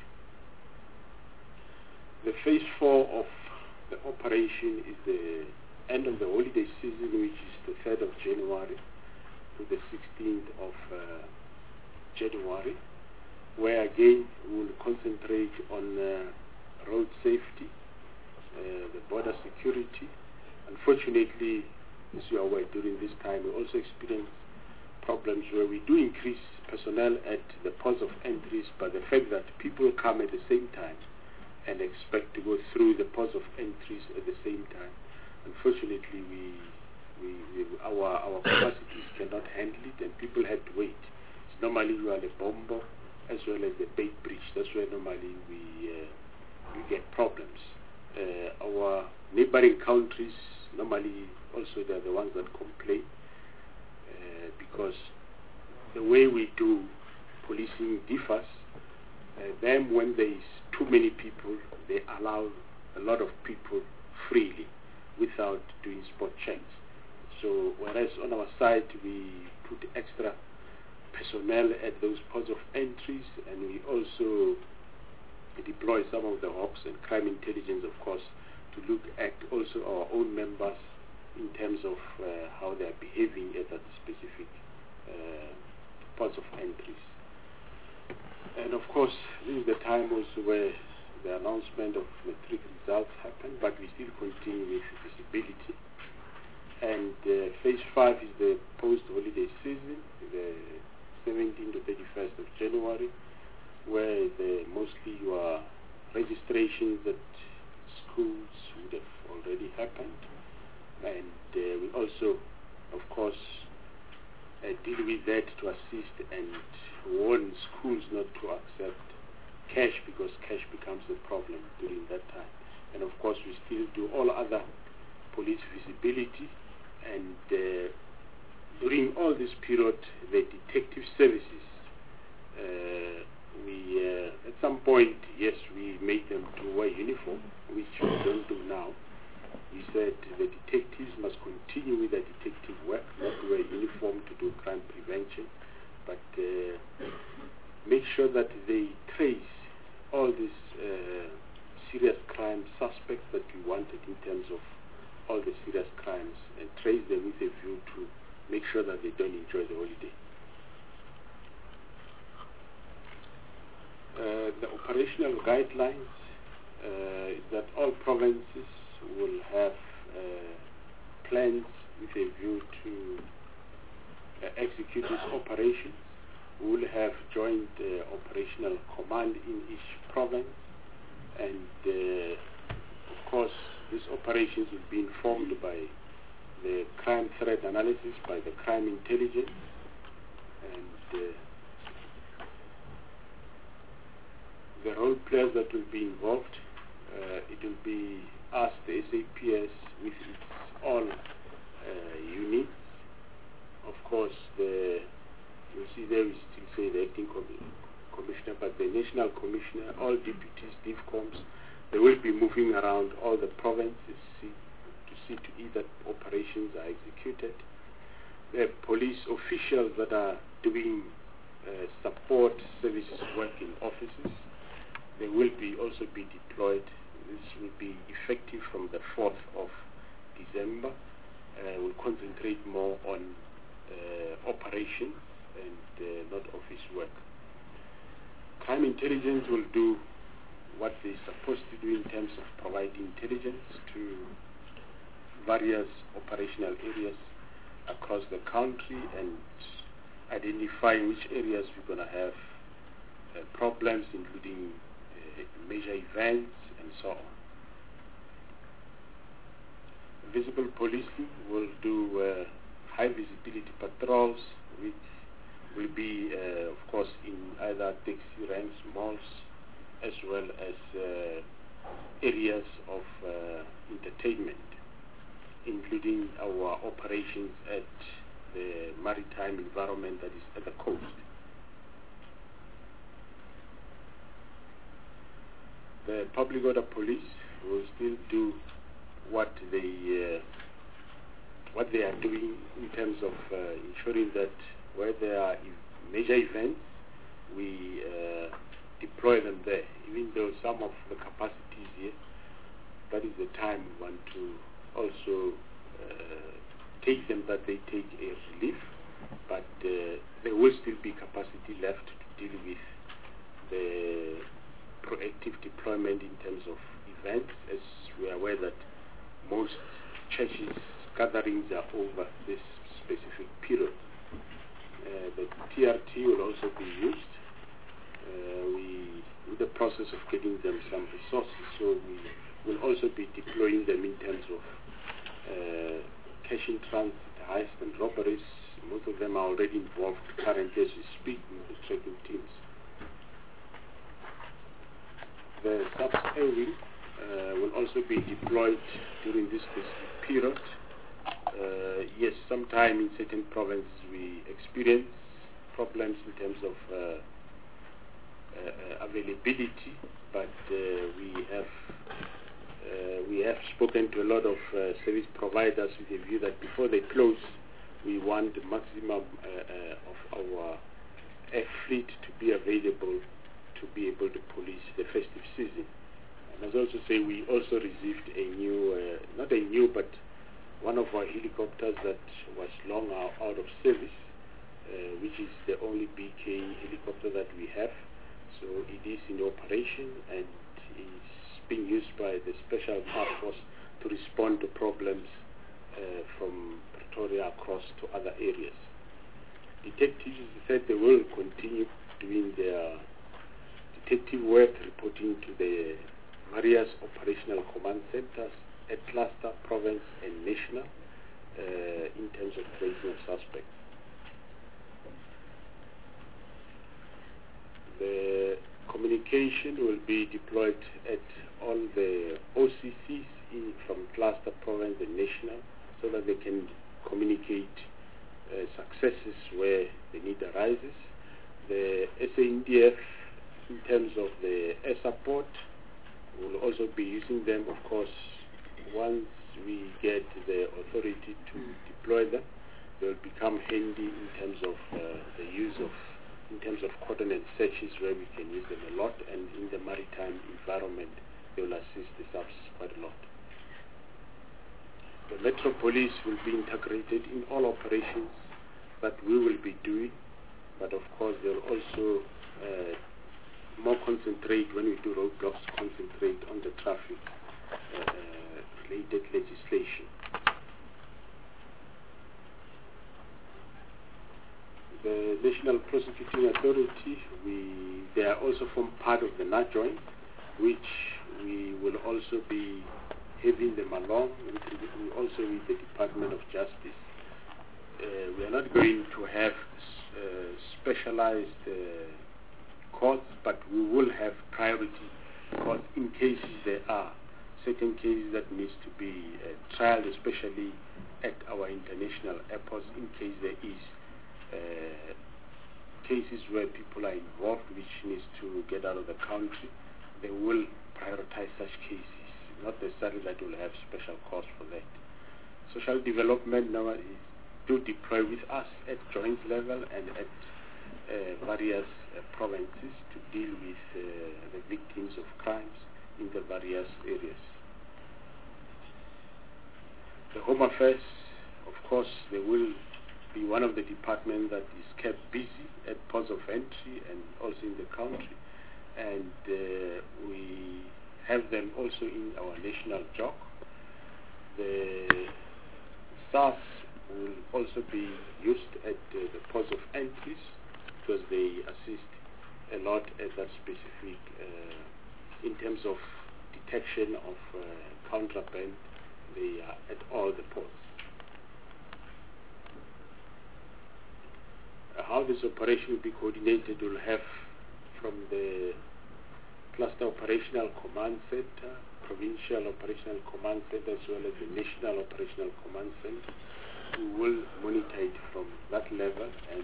The phase 4 of the operation is the end of the holiday season, which is the 3rd of January to the 16th of January, where again we will concentrate on road safety, the border security. Unfortunately, as you are aware, during this time we also experience problems where we do increase personnel at the ports of entries, but the fact that people come at the same time and expect to go through the ports of entries at the same time, unfortunately our capacities cannot handle it, and people have to wait. normally you are the Bombo as well as the Bait Bridge. That's where normally we get problems. Our neighboring countries normally also they're the ones that complain because the way we do policing differs. Them, when there is too many people, they allow a lot of people freely without doing spot checks. So whereas on our side we put extra personnel at those ports of entries, and we also deploy some of the HOPs and crime intelligence, of course, to look at also our own members in terms of how they are behaving at that specific ports of entries. And of course, this is the time also where the announcement of matric results happened, but we still continue with visibility. And phase 5 is the post-holiday season, the 17th to 31st of January, where mostly your registrations at schools would have already happened. And we also, of course, deal with that to assist and warn schools not to accept cash, because cash becomes a problem during that time. And of course we still do all other police visibility, and during all this period the detective services, we at some point, yes, we made them to wear uniform, which we don't do now. We said the detectives must continue with their detective work, not wear uniform to do crime prevention, but make sure that they trace all these serious crime suspects that we wanted in terms of all the serious crimes, and trace them with a view to make sure that they don't enjoy the holiday. The operational guidelines is that all provinces will have plans with a view to execute these operations. We will have joint operational command in each province, and of course these operations will be informed by the crime threat analysis, by the crime intelligence, and the role players that will be involved. It will be us, the SAPS, with its all units. Of course, you see there we still say the acting commissioner, but the national commissioner, all deputies, DIVCOMs, they will be moving around all the provinces to see to it that operations are executed. The police officials that are doing support services work in offices, they will also be deployed. This will be effective from the 4th of December. We'll concentrate more on operations and not office work. Crime intelligence will do what they're supposed to do in terms of providing intelligence to various operational areas across the country and identifying which areas we're going to have problems, including major events and so on. Visible policing will do high visibility patrols, which will be, of course, in either taxi ranks, malls, as well as areas of entertainment, including our operations at the maritime environment that is at the coast. The public order police will still do what they are doing in terms of ensuring that where there are major events, we deploy them there. Even though some of the capacity is here, that is the time we want to also take them, that they take a relief, but there will still be capacity left to deal with the proactive deployment in terms of events, as we are aware that most churches gatherings are over this specific period. The TRT will also be used. We in the process of getting them some resources, so we will also be deploying them in terms of cash in transit, heist and robberies, most of them are already involved currently as we speak in the tracking teams. The sub-A wing will also be deployed during this period. Yes, sometime in certain provinces we experience problems in terms of availability, but we have spoken to a lot of service providers with a view that before they close, we want the maximum of our air fleet to be available to be able to police the festive season. I must also say we also received a new, not a new, but one of our helicopters that was long out of service, which is the only BK helicopter that we have. So it is in operation and is being used by the Special Task Force to respond to problems from Pretoria across to other areas. Detectives said they will continue doing their detective work, reporting to the various operational command centers at cluster, province and national in terms of tracing of suspects. The communication will be deployed at all the OCCs from cluster, province and national so that they can communicate successes where the need arises. The SANDF, in terms of the air support, will also be using them, of course. Once we get the authority to deploy them, they will become handy in terms of the use of, in terms of coordinate searches where we can use them a lot, and in the maritime environment, they will assist the subs quite a lot. The Metro Police will be integrated in all operations that we will be doing, but of course they will also more concentrate, when we do roadblocks, concentrate on the traffic related legislation. The National Prosecuting Authority, they are also form part of the NAJOIN, which we will also be having them along, also with the Department of Justice. We are not going to have specialized courts, but we will have priority courts in cases there are certain cases that needs to be trialed, especially at our international airports, in case there is cases where people are involved which needs to get out of the country. They will prioritize such cases, not necessarily that will have special courts for that. Social development now do deploy with us at joint level and at various provinces to deal with the victims of crimes in the various areas. The Home Affairs, of course, they will be one of the departments that is kept busy at ports of entry and also in the country, and we have them also in our national job. The SARS will also be used at the ports of entries because they assist a lot at that specific in terms of detection of contraband. They are at all the ports. How this operation will be coordinated will have from the Cluster Operational Command Center, Provincial Operational Command Center, as well as the National Operational Command Center. We will monitor it from that level, and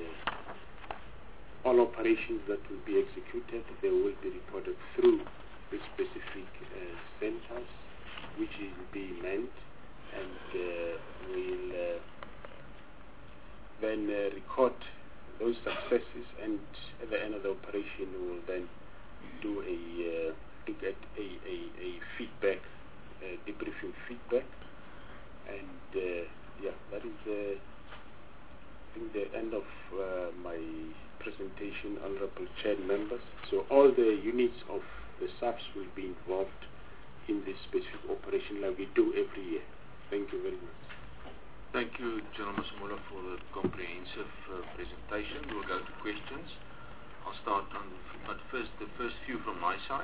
all operations that will be executed, they will be reported through the specific centers, which will be manned, and we'll then record those successes, and at the end of the operation we will then do a look at a feedback, debriefing feedback, and yeah, that is I think the end of my presentation, honorable chair members. So all the units of the SAPs will be involved in this specific operation like we do every year. Thank you very much. Thank you, General Masemola, for the comprehensive presentation. We'll go to questions. I'll start on the first few from my side.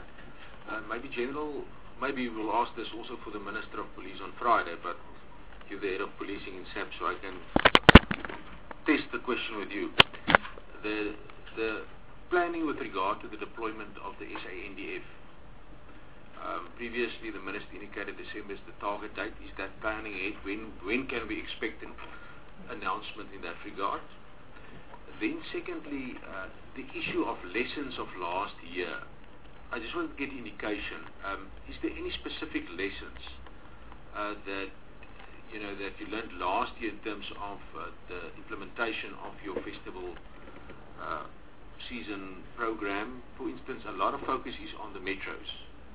Maybe we'll ask this also for the Minister of Police on Friday, but you're the head of policing in SAP, so I can test the question with you. The planning with regard to the deployment of the SANDF. Previously, the Minister indicated December is the target date. Is that planning ahead? When can we expect an announcement in that regard? Then secondly, the issue of lessons of last year. I just want to get indication. Is there any specific lessons that you learned last year in terms of the implementation of your festival season program? For instance, a lot of focus is on the metros.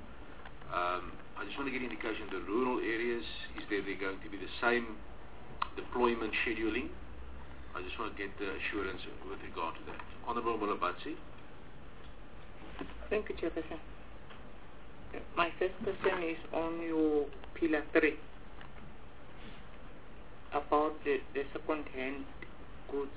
I just want to get indication of the rural areas. Is there going to be the same deployment scheduling? I just want to get the assurance with regard to that. Honorable Mulabatsi. Thank you, Chairperson. My first question is on your Pillar 3 about the second-hand goods.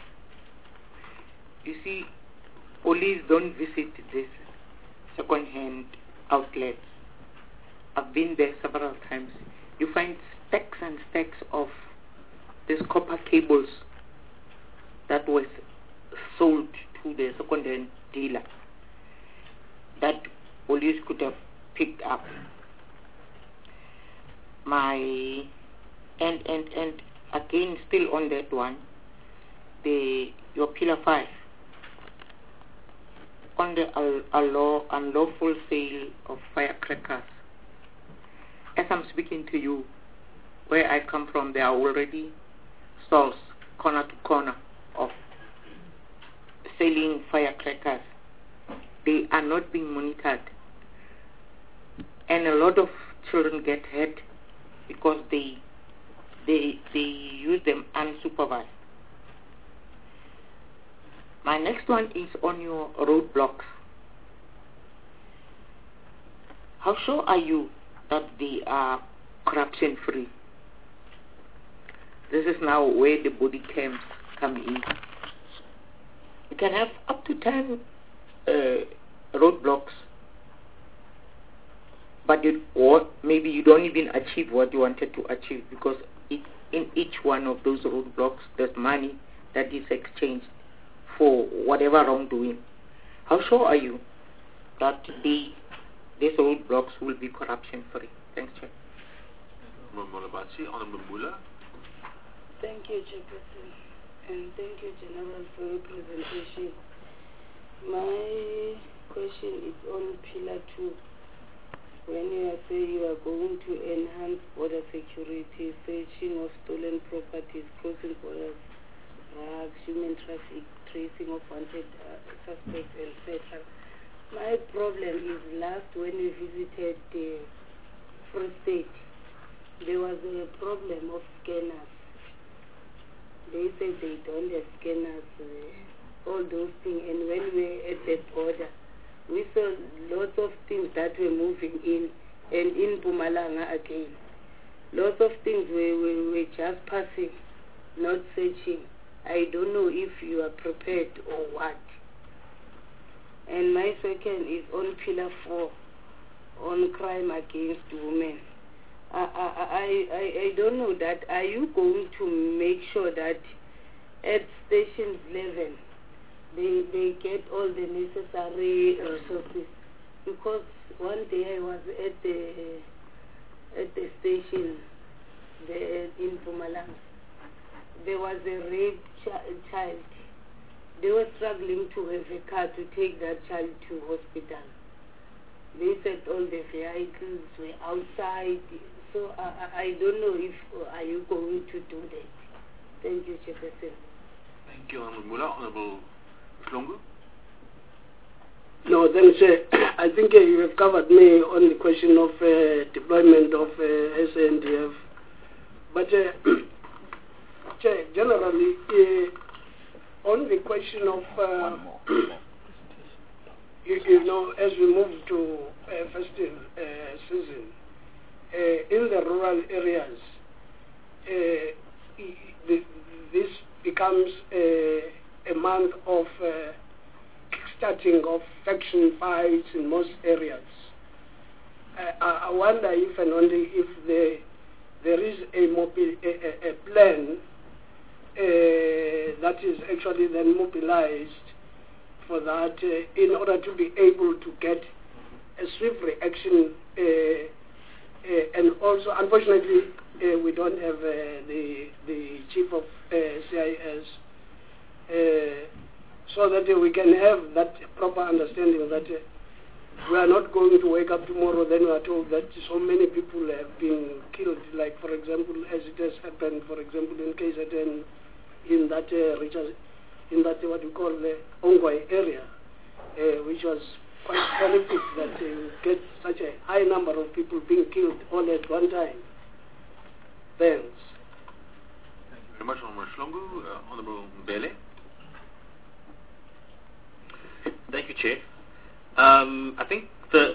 You see, police don't visit these second-hand outlets. I've been there several times. You find stacks and stacks of these copper cables that was sold to the second-hand dealer that police could have picked up. And again, still on that one, your Pillar 5 on the unlawful sale of firecrackers. As I'm speaking to you, where I come from, there are already stalls corner to corner of selling firecrackers. They are not being monitored, and a lot of children get hurt because they use them unsupervised. My next one is on your roadblocks. How sure are you that they are corruption free? This is now where the body cams come in. You can have up to 10 roadblocks, but maybe you don't even achieve what you wanted to achieve, because in each one of those roadblocks there's money that is exchanged for whatever wrongdoing. How sure are you that these roadblocks will be corruption free? Thanks, Chair. Honorable Mula. Thank you, Chairperson, and thank you, General, for your presentation. My question is on Pillar 2. When you say you are going to enhance border security, searching of stolen properties, crossing borders, drugs, human traffic, tracing of wanted suspects, etc. My problem is last when we visited the Free State, there was a problem of scanners. They said they don't have scanners, all those things, and when we were at the border, we saw lots of things that were moving in, and in Mpumalanga again. Lots of things were just passing, not searching. I don't know if you are prepared or what. And my second is on Pillar 4, on crime against women. I don't know that. Are you going to make sure that at stations 11 they get all the necessary resources? Because one day I was at the station there in Mpumalanga. There was a raped child. They were struggling to have a car to take that child to hospital. They said all the vehicles were outside. So I don't know if are you going to do that. Thank you, Chairperson. Thank you, Honorable Mula. Honorable Slongu. No, thanks. I think you have covered me on the question of deployment of SANDF. But generally, on the question of, you know, as we move to festive season, in the rural areas, this becomes a month of starting of faction fights in most areas. I wonder if and only if there is a plan that is actually then mobilized for that in order to be able to get a swift reaction. And also, unfortunately, we don't have the chief of CIS, so that we can have that proper understanding that we are not going to wake up tomorrow, then we are told that so many people have been killed, like, for example, as it has happened, for example, in KZN, in that what you call the Ongwai area, which was quite horrific that you get such a high number of people being killed all at one time. Thanks. Thank you very much, Honorable Shlongu. Honorable Mbele. Thank you, Chair. I think sorry,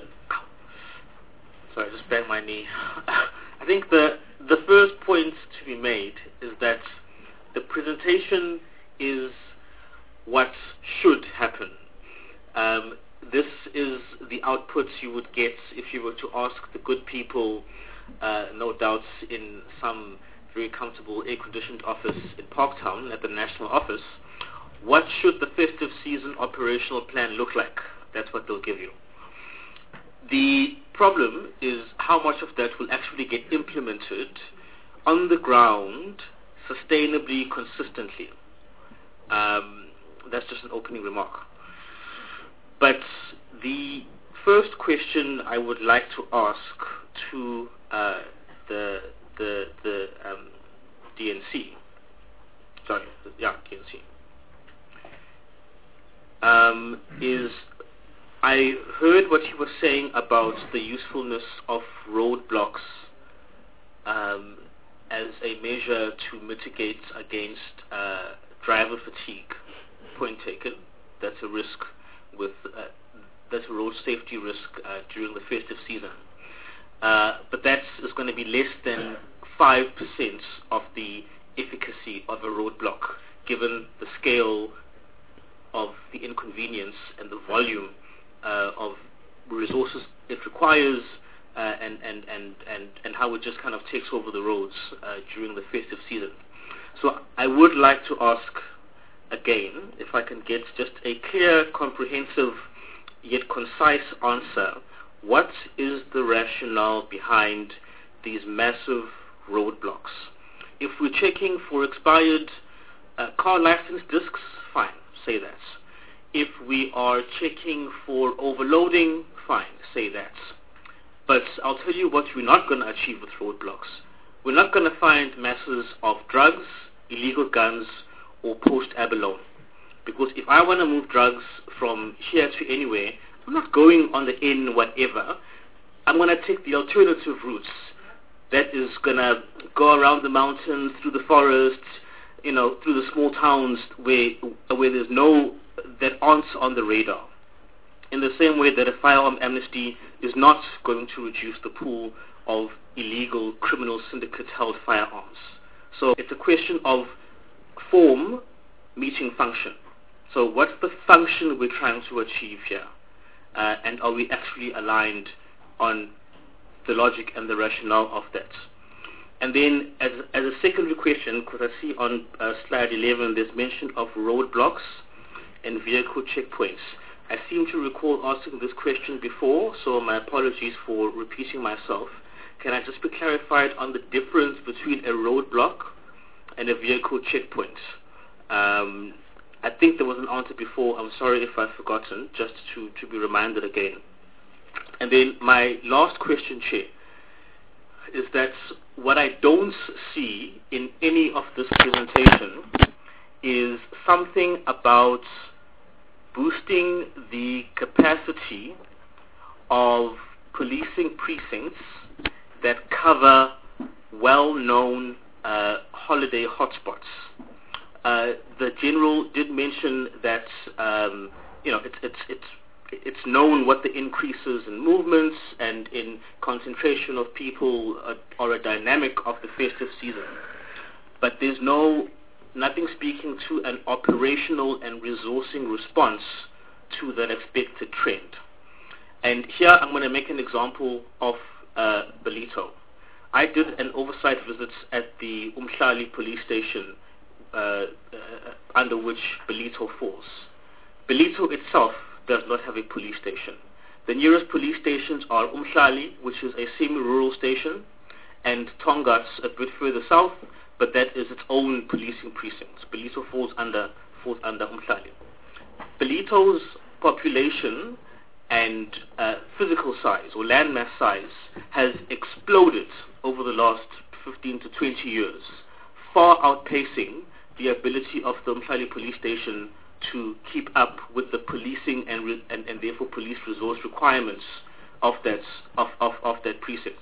I just banged my knee. I think the first point to be made is that the presentation is what should happen. This is the outputs you would get if you were to ask the good people, no doubt in some very comfortable air-conditioned office in Parktown at the National Office, what should the festive season operational plan look like? That's what they'll give you. The problem is how much of that will actually get implemented on the ground sustainably, consistently. That's just an opening remark. But the first question I would like to ask to the DNC, is I heard what you were saying about the usefulness of roadblocks as a measure to mitigate against driver fatigue. Point taken. That's a risk that's a road safety risk during the festive season. But that is going to be less than 5% of the efficacy of a roadblock, given the scale of the inconvenience and the volume of resources it requires, and how it just kind of takes over the roads during the festive season. So I would like to ask again, if I can get just a clear, comprehensive, yet concise answer, what is the rationale behind these massive roadblocks? If we're checking for expired car license discs, fine, say that. If we are checking for overloading, fine, say that. But I'll tell you what we're not going to achieve with roadblocks. We're not going to find masses of drugs, illegal guns, or post-abalone. Because if I want to move drugs from here to anywhere, I'm not going on the N whatever. I'm going to take the alternative routes. That is going to go around the mountains, through the forests, through the small towns where there's that aren't on the radar. In the same way that a firearm amnesty is not going to reduce the pool of illegal criminal syndicate-held firearms. So it's a question of form meeting function. So what's the function we're trying to achieve here? And are we actually aligned on the logic and the rationale of that? And then as a secondary question, because I see on slide 11 there's mention of roadblocks and vehicle checkpoints. I seem to recall asking this question before, so my apologies for repeating myself. Can I just be clarified on the difference between a roadblock and a vehicle checkpoint? I think there was an answer before. I'm sorry if I've forgotten, just to be reminded again. And then my last question, Chair, is that what I don't see in any of this presentation is something about boosting the capacity of policing precincts that cover well-known holiday hotspots. The General did mention that it's known what the increases in movements and in concentration of people are a dynamic of the festive season. But there's nothing speaking to an operational and resourcing response to that expected trend. And here I'm going to make an example of Ballito. I did an oversight visit at the Umhlali police station under which Ballito falls. Ballito itself does not have a police station. The nearest police stations are Umhlali, which is a semi-rural station, and Tongaat's a bit further south, but that is its own policing precinct. Ballito falls under Umhlali. Ballito's population and physical size or landmass size has exploded over the last 15 to 20 years, far outpacing the ability of the Umhlali police station to keep up with the policing and therefore police resource requirements of that precinct.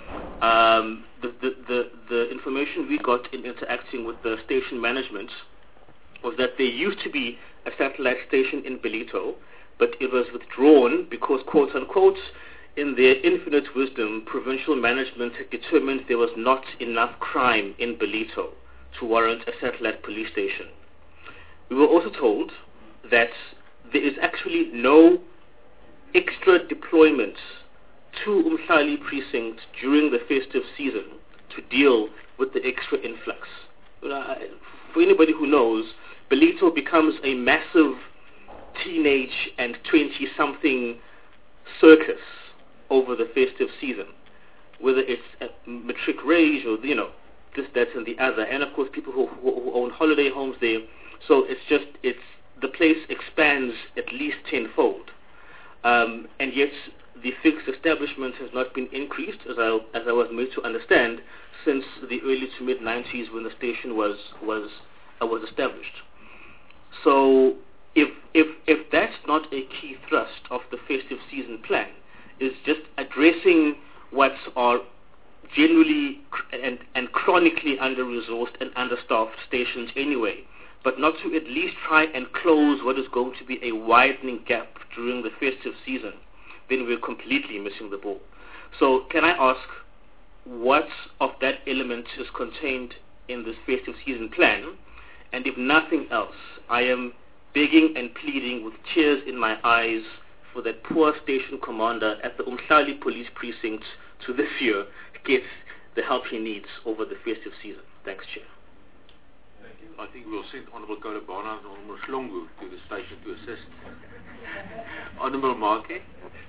The information we got in interacting with the station management was that there used to be a satellite station in Ballito, but it was withdrawn because, quote unquote, in their infinite wisdom, provincial management had determined there was not enough crime in Ballito to warrant a satellite police station. We were also told that there is actually no extra deployment to Umhlali precinct during the festive season to deal with the extra influx. For anybody who knows, Ballito becomes a massive teenage and 20-something circus over the festive season, whether it's at matric rage or, this, that, and the other, and of course people who own holiday homes there. So the place expands at least tenfold, and yet the fixed establishment has not been increased, as I was made to understand, since the early to mid 90s when the station was established. So if that's not a key thrust of the festive season plan, is just addressing what are generally and chronically under-resourced and understaffed stations anyway, but not to at least try and close what is going to be a widening gap during the festive season, then we're completely missing the ball. So can I ask, what of that element is contained in this festive season plan? And if nothing else, I am begging and pleading with tears in my eyes for that poor station commander at the Umhlali police precinct to this year get the help he needs over the festive season. Thanks, Chair. I think we'll send Honorable Kolobana and Honorable Slongu to the station to assist. Honorable Marke.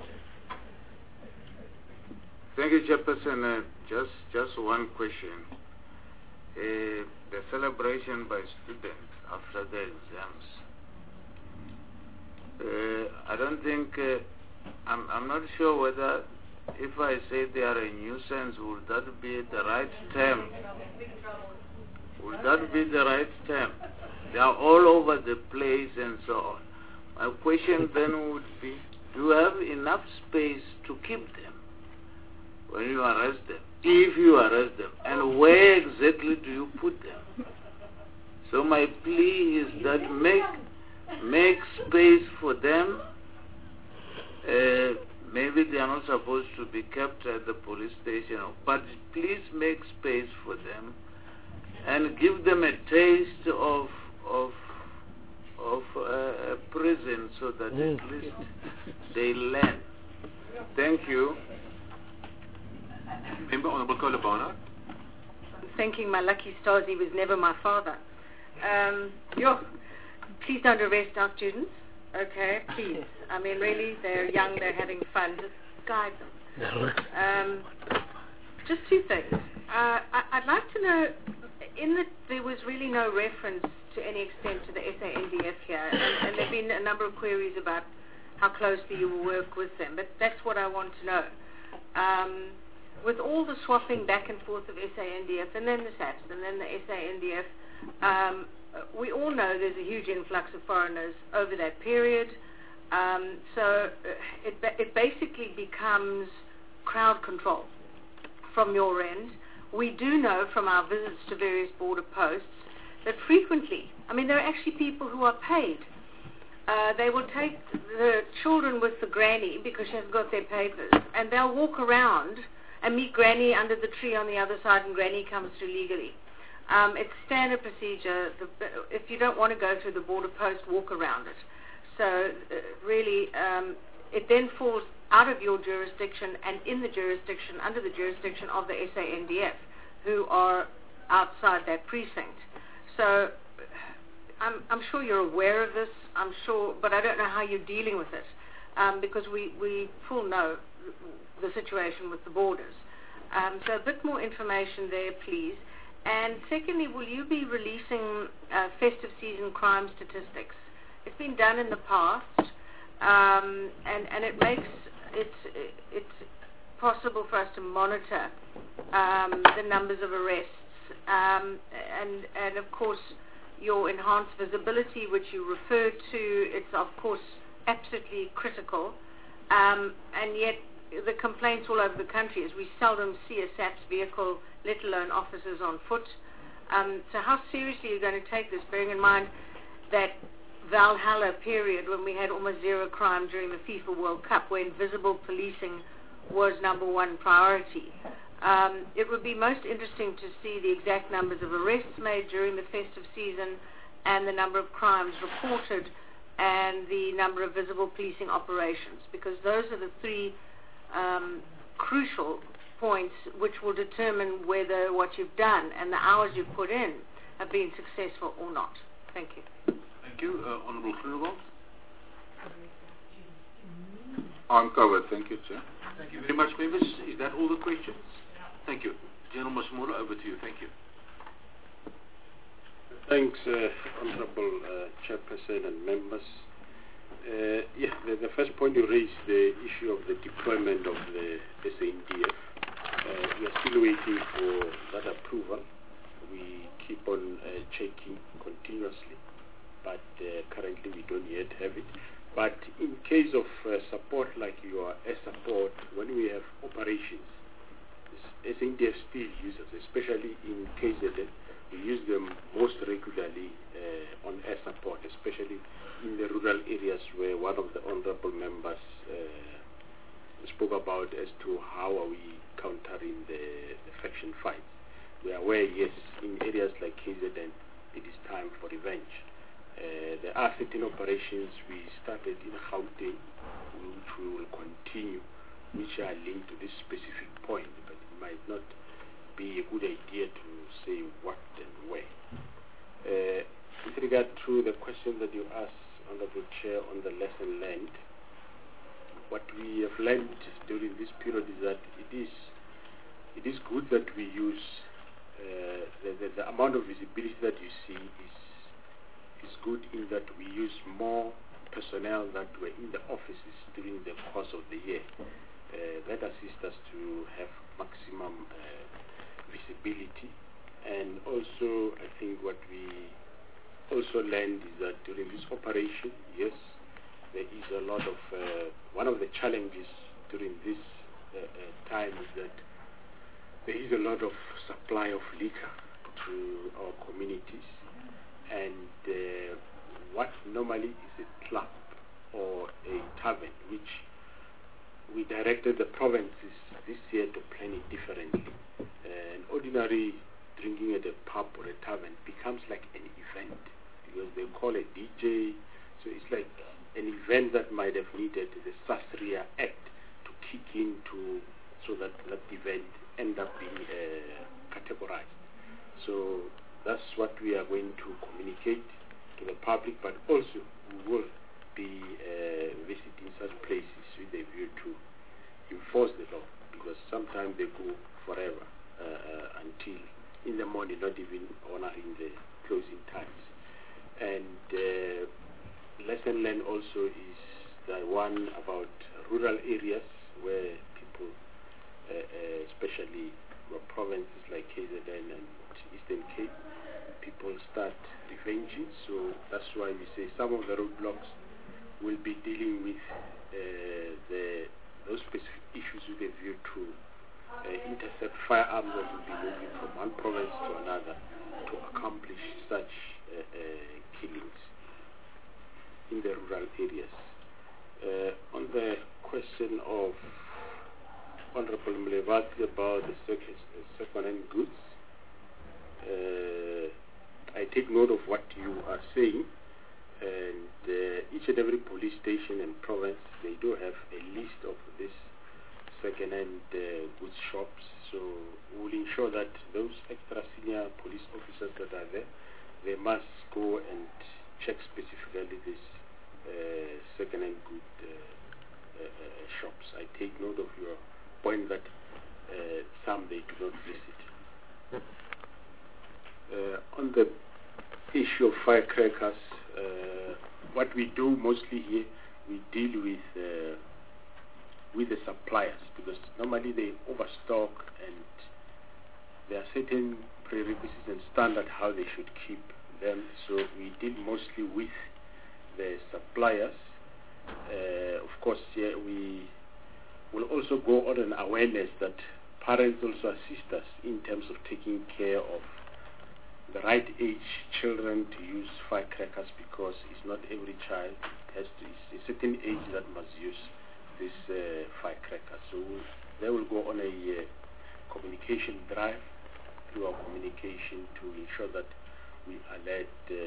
Thank you, Chairperson. Just one question. The celebration by students after the exams. I don't think, I'm not sure whether if I say they are a nuisance, would that be the right term? Would that be the right term? They are all over the place and so on. My question then would be, do you have enough space to keep them when you arrest them? If you arrest them, and where exactly do you put them? So my plea is that make space for them. Maybe they are not supposed to be kept at the police station, but please make space for them and give them a taste of a prison so that at least they learn. Thank you. Member Honorable Kolobana. Thanking my lucky stars he was never my father. Please don't arrest our students. Okay, please. I mean, really, they're young, they're having fun. Just guide them. Just two things. I'd like to know, there was really no reference to any extent to the SANDF here, and there have been a number of queries about how closely you will work with them, but that's what I want to know. With all the swapping back and forth of SANDF, and then the SAPS, and then the SANDF, we all know there's a huge influx of foreigners over that period. So it basically becomes crowd control from your end. We do know from our visits to various border posts that frequently, there are actually people who are paid. They will take the children with the granny because she hasn't got their papers, and they'll walk around and meet granny under the tree on the other side, and granny comes through legally. It's standard procedure. If you don't want to go through the border post, walk around it. So really, it then falls out of your jurisdiction and under the jurisdiction of the SANDF, who are outside that precinct. So I'm sure you're aware of this, I'm sure, but I don't know how you're dealing with it, because we full know the situation with the borders. So a bit more information there, please. And secondly, will you be releasing festive season crime statistics? It's been done in the past, and it makes it's possible for us to monitor the numbers of arrests, and of course your enhanced visibility, which you refer to, it's of course absolutely critical, and yet the complaints all over the country is we seldom see a SAPS vehicle, let alone officers on foot. So how seriously are you going to take this, bearing in mind that Valhalla period when we had almost zero crime during the FIFA World Cup, where invisible policing was #1 priority? It would be most interesting to see the exact numbers of arrests made during the festive season and the number of crimes reported and the number of visible policing operations, because those are the three crucial points which will determine whether what you've done and the hours you've put in have been successful or not. Thank you. Thank you. Honourable Groenewald. I'm covered. Thank you, Chair. Thank you very much, members. Is that all the questions? Thank you. General Masemola, over to you. Thank you. Thanks, Honourable Chairperson and members. The first point you raised, the issue of the deployment of the SANDF. We are still waiting for that approval. We keep on checking continuously, but currently we don't yet have it. But in case of support like your support, when we have operations, SANDF still uses, especially in KZN, we use them most regularly on air support, especially in the rural areas where one of the honourable members spoke about as to how are we countering the faction fights. We are aware, yes, in areas like KZN, it is time for revenge. There are certain operations we started in Gauteng, which we will continue, which are linked to this specific point, but it might not be a good idea to say what and where. With regard to the question that you asked, Honourable Chair, on the lesson learned, what we have learned during this period is that it is good that we use the amount of visibility that you see is good in that we use more personnel that were in the offices during the course of the year. That assists us to have maximum visibility. And also, I think what we also learned is that during this operation, yes, there is a lot of, one of the challenges during this time is that there is a lot of supply of liquor to our communities. And what normally is a club or a tavern, which we directed the provinces this year to plan it differently. An ordinary drinking at a pub or a tavern becomes like an event, because they call a DJ, so it's like an event that might have needed the Sasria Act to kick in so that that event end up being categorized. So that's what we are going to communicate to the public, but also we will be visiting such places with a view to enforce the law, because sometimes they go forever until in the morning, not even honoring the closing times. And lesson learned also is the one about rural areas where people, especially provinces like KZN and Eastern Cape, people start revenging. So that's why we say some of the roadblocks will be dealing with those specific issues with a view to intercept firearms that will be moving from one province to another to accomplish such killings in the rural areas. On the question of Honourable Mlevati about the second-hand goods, I take note of what you are saying, and each and every police station and province, they do have a list of this second-hand goods shops. So we'll ensure that those extra senior police officers that are there, they shops. I take note of your point that some they do not visit. On the issue of firecrackers, what we do mostly here, we deal with the suppliers, because normally they overstock and there are certain prerequisites and standard how they should keep them. So we deal mostly with the suppliers. Of course, yeah, we will also go on an awareness that parents also assist us in terms of taking care of the right age children to use firecrackers, because it's not every child has to, it's a certain age that must use this firecracker. So they will go on a communication drive through our communication to ensure that we alert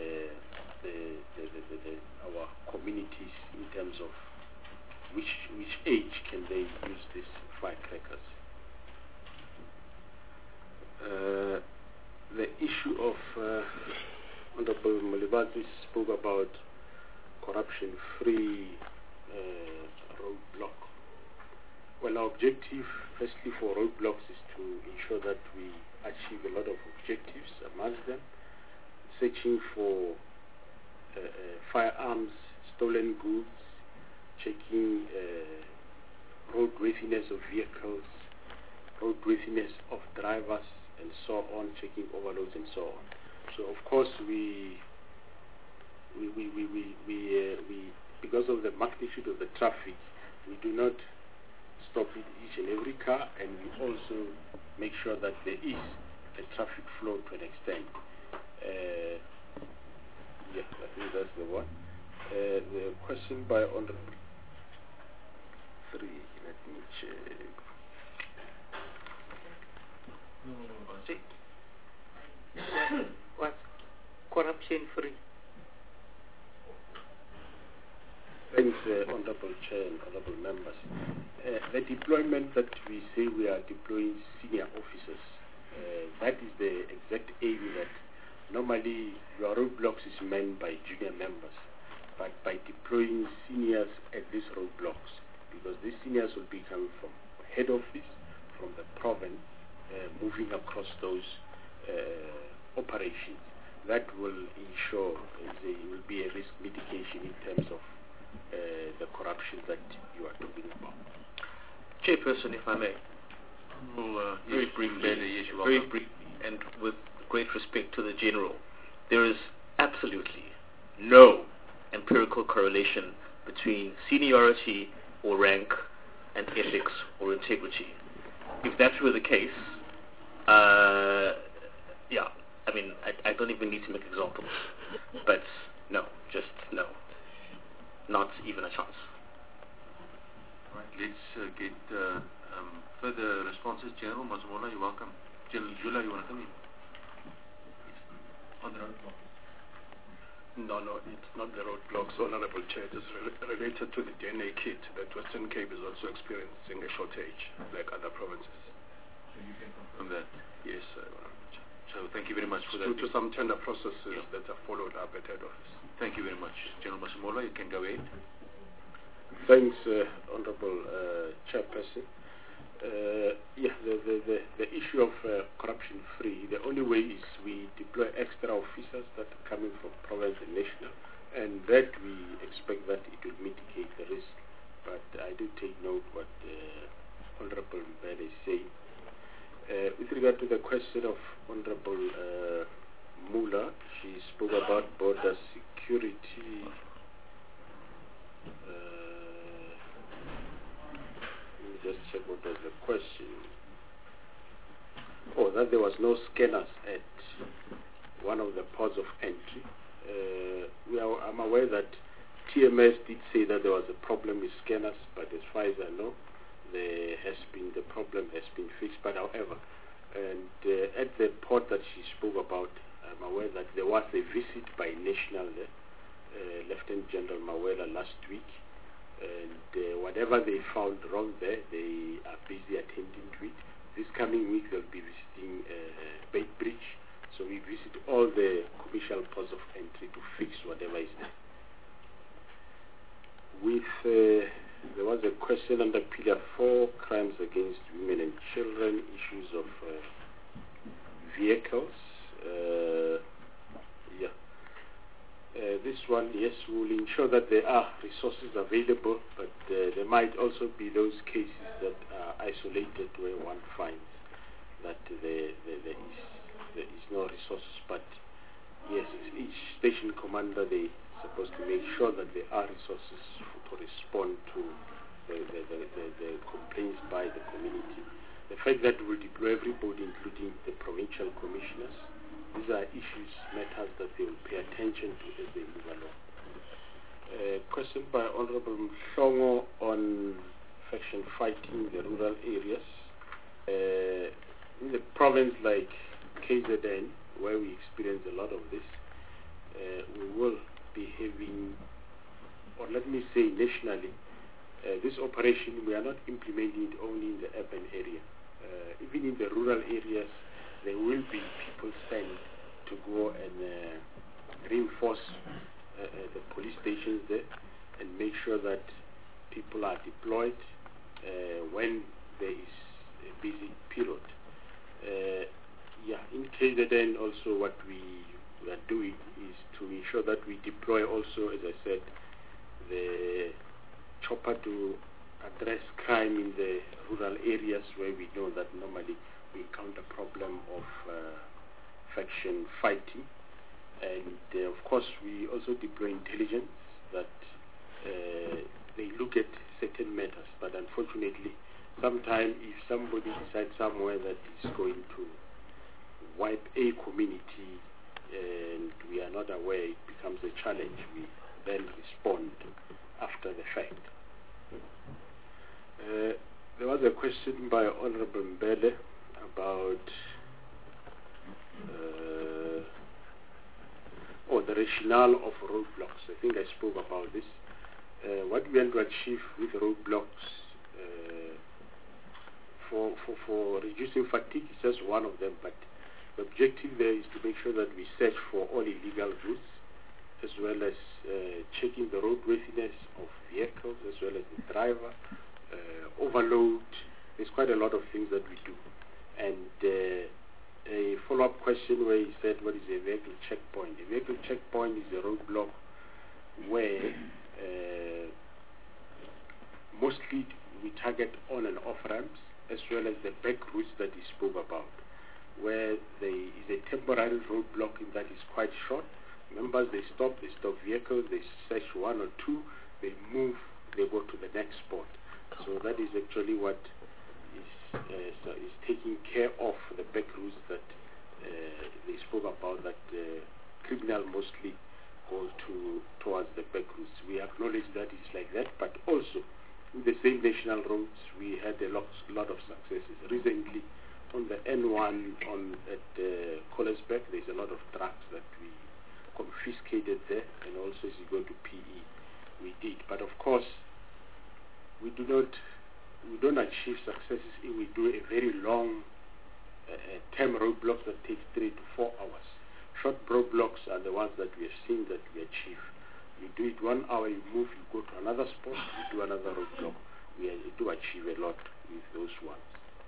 our communities in terms of which age can they use these firecrackers. The issue of Honorable Molibati spoke about corruption-free roadblock. Well, our objective, firstly, for roadblocks is to ensure that we achieve a lot of objectives amongst them, searching for firearms, stolen goods, checking roadworthiness of vehicles, roadworthiness of drivers, and so on, checking overloads and so on. So, of course, we because of the magnitude of the traffic, we do not stop with each and every car, and we also make sure that there is a traffic flow to an extent. Yeah, I think that's the one. The question by Honorable 3, let me check. What? Corruption-free. Thanks, Honorable Chair and Honorable Members. The deployment that we say we are deploying senior officers, that is the exact aim that normally your roadblocks is manned by junior members, but by deploying seniors at these roadblocks, because these seniors will be coming from head office, from the province, moving across those operations. That will ensure there will be a risk mitigation in terms of the corruption that you are talking about. Chairperson, if I may. Very briefly, and with great respect to the General, there is absolutely no empirical correlation between seniority or rank and ethics or integrity. If that were the case, yeah, I mean, I don't even need to make examples, but no, just no, not even a chance. Right, let's get further responses. General Masemola, you're welcome. General Jula, you want to come in? On the roadblock. No, it's not the roadblocks, Honorable Chair. It is related to the DNA kit that Western Cape is also experiencing a shortage, like other provinces. So you can confirm that? Yes, Honorable Chair. So thank you very much for that. Due to some tender processes that are followed up at head office. Thank you very much. General Masemola, you can go ahead. Thanks, Honorable Chairperson. Yeah, the issue of corruption-free, the only way is we deploy extra officers that are coming from province and national, and that we expect that it will mitigate the risk. But I do take note what Honorable Mbele is saying. With regard to the question of Honorable Mula, she spoke about border security. Just check what was the question. Oh, that there was no scanners at one of the ports of entry. I'm aware that TMS did say that there was a problem with scanners, but as far as I know, the problem has been fixed. But however, and at the port that she spoke about, I'm aware that there was a visit by National Lieutenant General Mawela last week. And whatever they found wrong there, they are busy attending to it. This coming week, they'll be visiting Bait Bridge. So we visit all the commercial ports of entry to fix whatever is there. With There was a question under Pillar 4, crimes against women and children, issues of vehicles. This one, yes, will ensure that there are resources available, but there might also be those cases that are isolated where one finds that there is no resources. But yes, each station commander, they supposed to make sure that there are resources to respond to the complaints by the community. The fact that we deploy everybody, including the provincial commissioners, these are issues, matters that they will pay attention to as they move along. Question by Honorable Mhlongo on faction fighting in the rural areas. In the province like KZN, where we experience a lot of this, we will be having, or let me say nationally, this operation, we are not implementing it only in the urban area. Even in the rural areas, there will be people sent to go and reinforce the police stations there and make sure that people are deployed when there is a busy period. In KZN also what we are doing is to ensure that we deploy also, as I said, the chopper to address crime in the rural areas where we know that normally we encounter problem of faction fighting. And of course we also deploy intelligence that they look at certain matters, but unfortunately sometimes if somebody decides somewhere that is going to wipe a community and we are not aware, it becomes a challenge. We then respond after the fact. There was a question by Honorable Mbele about the rationale of roadblocks. I think I spoke about this. What we want to achieve with roadblocks for reducing fatigue is just one of them, but the objective there is to make sure that we search for all illegal routes, as well as checking the roadworthiness of vehicles, as well as the driver, overload. There's quite a lot of things that we do. And a follow-up question where he said, what is a vehicle checkpoint? A vehicle checkpoint is a roadblock where mostly we target on and off ramps, as well as the back routes that he spoke about, where there is a temporary roadblock that is quite short. Members, they stop vehicles, they search one or two, they move, they go to the next spot. So that is actually what is taking care of the back routes that they spoke about, that criminal mostly go towards the back routes. We acknowledge that it's like that, but also in the same national roads we had a lot of successes. Recently on the N1 at Colesberg, there's a lot of drugs that we confiscated there, and also as you go to PE we did. But of course we don't achieve successes if we do a very long term roadblocks that takes 3 to 4 hours. Short roadblocks are the ones that we have seen that we achieve. You do it 1 hour, you move, you go to another spot, you do another roadblock. We do achieve a lot with those ones.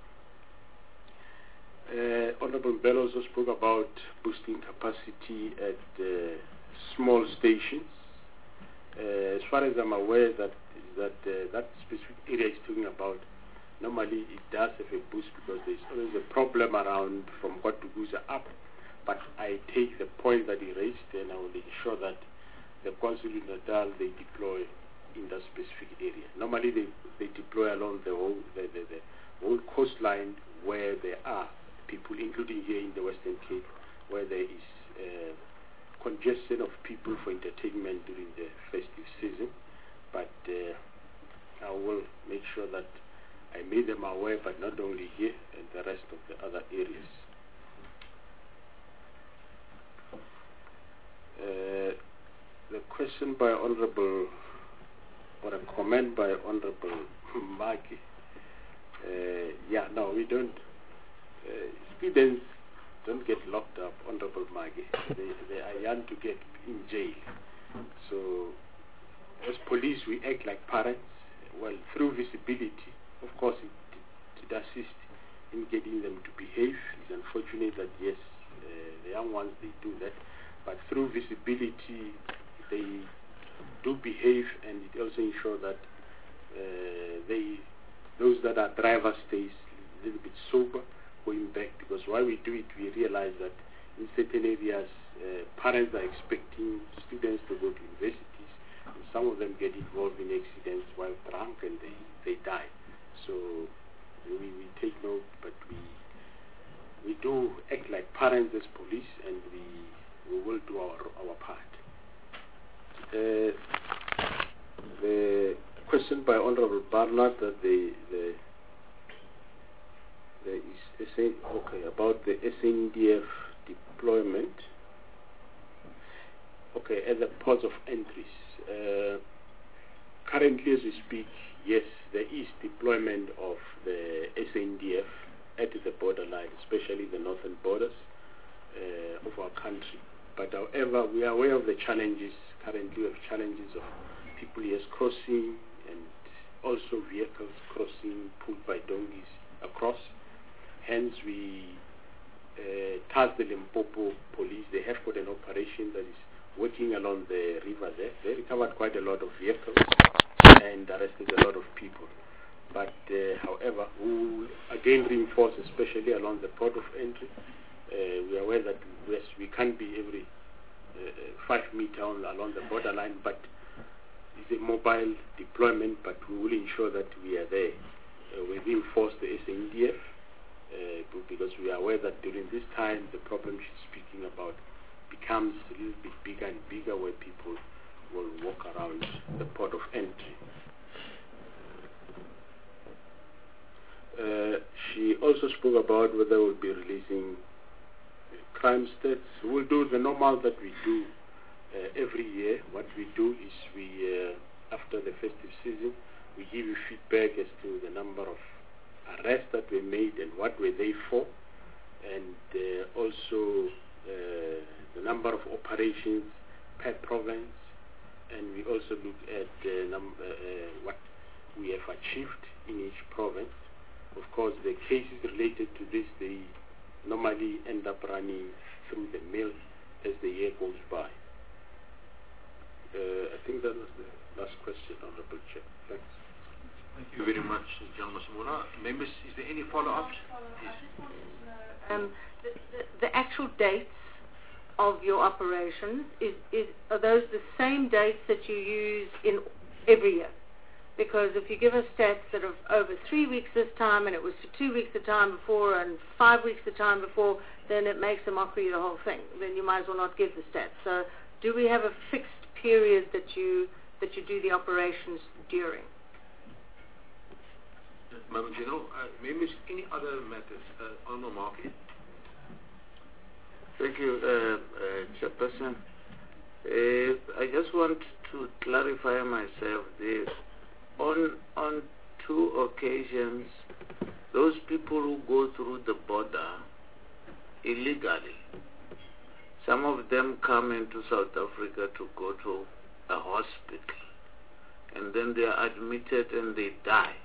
Honorable Bell also spoke about boosting capacity at small stations. As far as I'm aware, that specific area is talking about, normally it does have a boost because there's always a problem around from Guaduguza up. But I take the point that he raised, and I will ensure that the KwaZulu-Natal, they deploy in that specific area. Normally they deploy along the whole coastline where there are people, including here in the Western Cape, where there is congestion of people for entertainment during the festive season. But I will make sure that I made them aware, but not only here, and the rest of the other areas. The question by Honorable, or a comment by Honorable Maki. No, we don't. Students don't get locked up, Honorable Maki. They are young to get in jail. So, as police, we act like parents. well, through visibility, of course, it assists in getting them to behave. It's unfortunate that, yes, the young ones, they do that, but through visibility, they do behave, and it also ensures that those that are drivers stays a little bit sober going back, because while we do it, we realize that in certain areas, parents are expecting students to go to universities, and some of them get involved in accidents while drunk, and they die. So we take note, but we do act like parents as police, and we will do our part. The question by Honorable Barnard that about the SANDF deployment. Okay, at the ports of entries. Currently, as we speak, yes, there is deployment of the SANDF at the borderline, especially the northern borders of our country. But however, we are aware of the challenges. Currently, we have challenges of people, yes, crossing, and also vehicles crossing pulled by donkeys across. Hence, we tasked the Limpopo police. They have got an operation that is working along the river there. They recovered quite a lot of vehicles and arrested a lot of people. But however, we will again reinforce, especially along the port of entry. We are aware that yes, we can't be every 5 meters along the borderline, but it's a mobile deployment, but we will ensure that we are there. We reinforce the SANDF because we are aware that during this time the problem she's speaking about becomes a little bit bigger and bigger, where people will walk around the port of entry. She also spoke about whether we'll be releasing crime stats. We'll do the normal that we do every year. What we do is we, after the festive season, we give you feedback as to the number of arrests that were made and what were they for, and also the number of operations per province, and we also look at what we have achieved in each province. Of course, the cases related to this, they normally end up running through the mill as the year goes by. I think that was the last question, Honorable Chair. Thanks. Thank you very much, General Masemola. Members, is there any follow-ups? The actual dates of your operations, are those the same dates that you use in every year? Because if you give us stats that are over 3 weeks this time, and it was for 2 weeks the time before, and 5 weeks the time before, then it makes a mockery of the whole thing. Then you might as well not give the stats. So do we have a fixed period that you do the operations during? Madam General, members, any other matters on the market? Thank you, Chairperson. I just want to clarify myself. On 2 occasions, those people who go through the border illegally, some of them come into South Africa to go to a hospital, and then they are admitted and they die.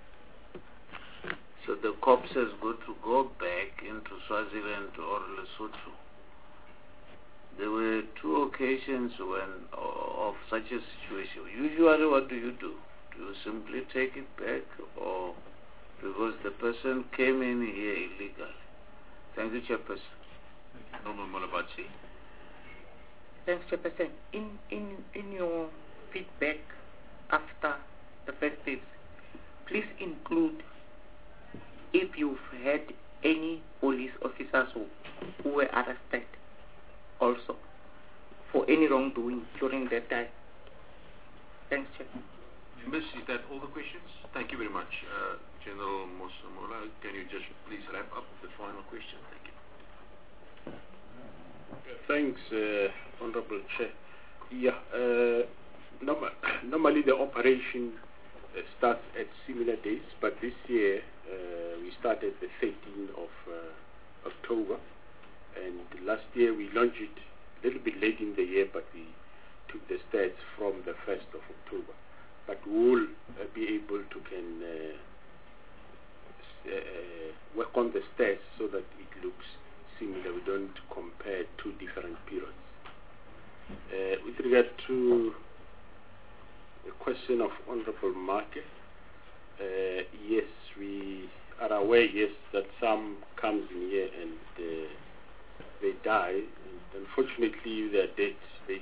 So the cops has got to go back into Swaziland or Lesotho. There were 2 occasions of such a situation. Usually, what do? Do you simply take it back, or because the person came in here illegally? Thank you, Chairperson. Norman Molabatsi. Thanks, Chairperson. In your feedback after the festives, please include if you've had any police officers who were arrested also for any wrongdoing during that time. Thanks, Chair. Members, is that all the questions? Thank you very much. General Masemola, can you just please wrap up the final question? Thank you. Thanks, Honorable Chair. Yeah, normally the operation starts at similar dates, but this year we started the 13th of October, and last year we launched it a little bit late in the year, but we took the stats from the 1st of October. But we will be able work on the stats so that it looks similar. We don't compare two different periods. With regard to the question of Honorable Marke, yes, we are aware, yes, that some comes in here and they die. And unfortunately, they're dead. They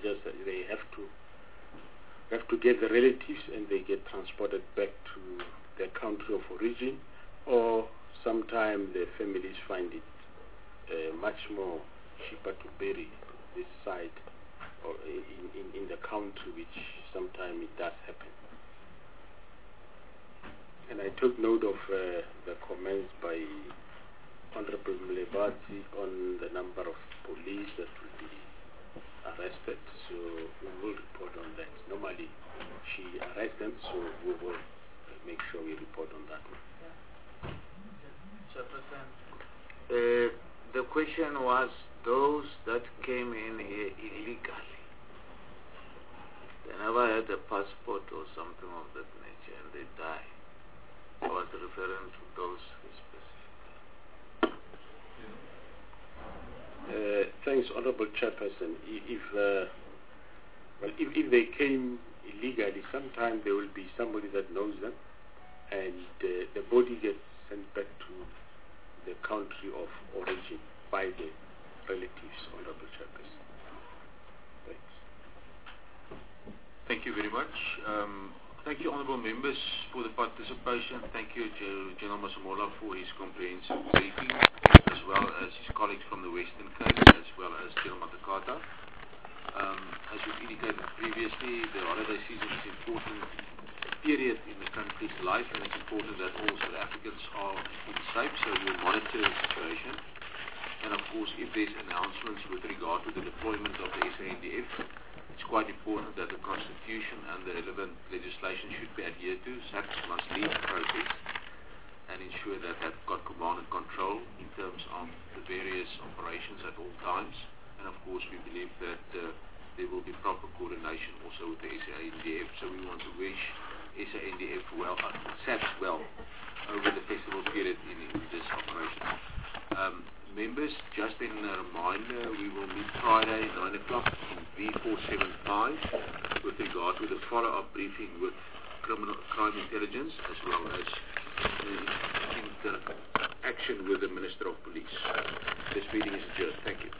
have to get the relatives and they get transported back to their country of origin, or sometimes the families find it much more cheaper to bury this side or in the country, which sometimes it does happen. And I took note of the comments by Honorable Mlebati on the number of police that will be arrested, so we will report on that. Normally she arrests them, so we will make sure we report on that one. Chairperson, the question was those that came in here illegally. They never had a passport or something of that nature and they die. I was referring to those specifically. Thanks, Honorable Chairperson. If they came illegally, sometimes there will be somebody that knows them, and the body gets sent back to the country of origin by the relatives, Honorable Chairperson. Thanks. Thank you very much. Thank you, honourable members, for the participation. Thank you to General Masemola for his comprehensive briefing, as well as his colleagues from the Western Cape, as well as General Matakata. As you've indicated previously, the holiday season is an important period in the country's life, and it's important that all South Africans are in shape, so we'll monitor the situation. And of course, if there's announcements with regard to the deployment of the SANDF, it's quite important that the Constitution and the relevant legislation should be adhered to. SAPS must lead the process and ensure that they've got command and control in terms of the various operations at all times. And of course, we believe that there will be proper coordination also with the SANDF. So we want to wish SANDF well, SAPS well, over the festival period in this operation. Members, just in a reminder, we will meet Friday 9 o'clock in V475 with regard to the follow-up briefing with crime intelligence, as well as interaction with the Minister of Police. This meeting is adjourned. Thank you.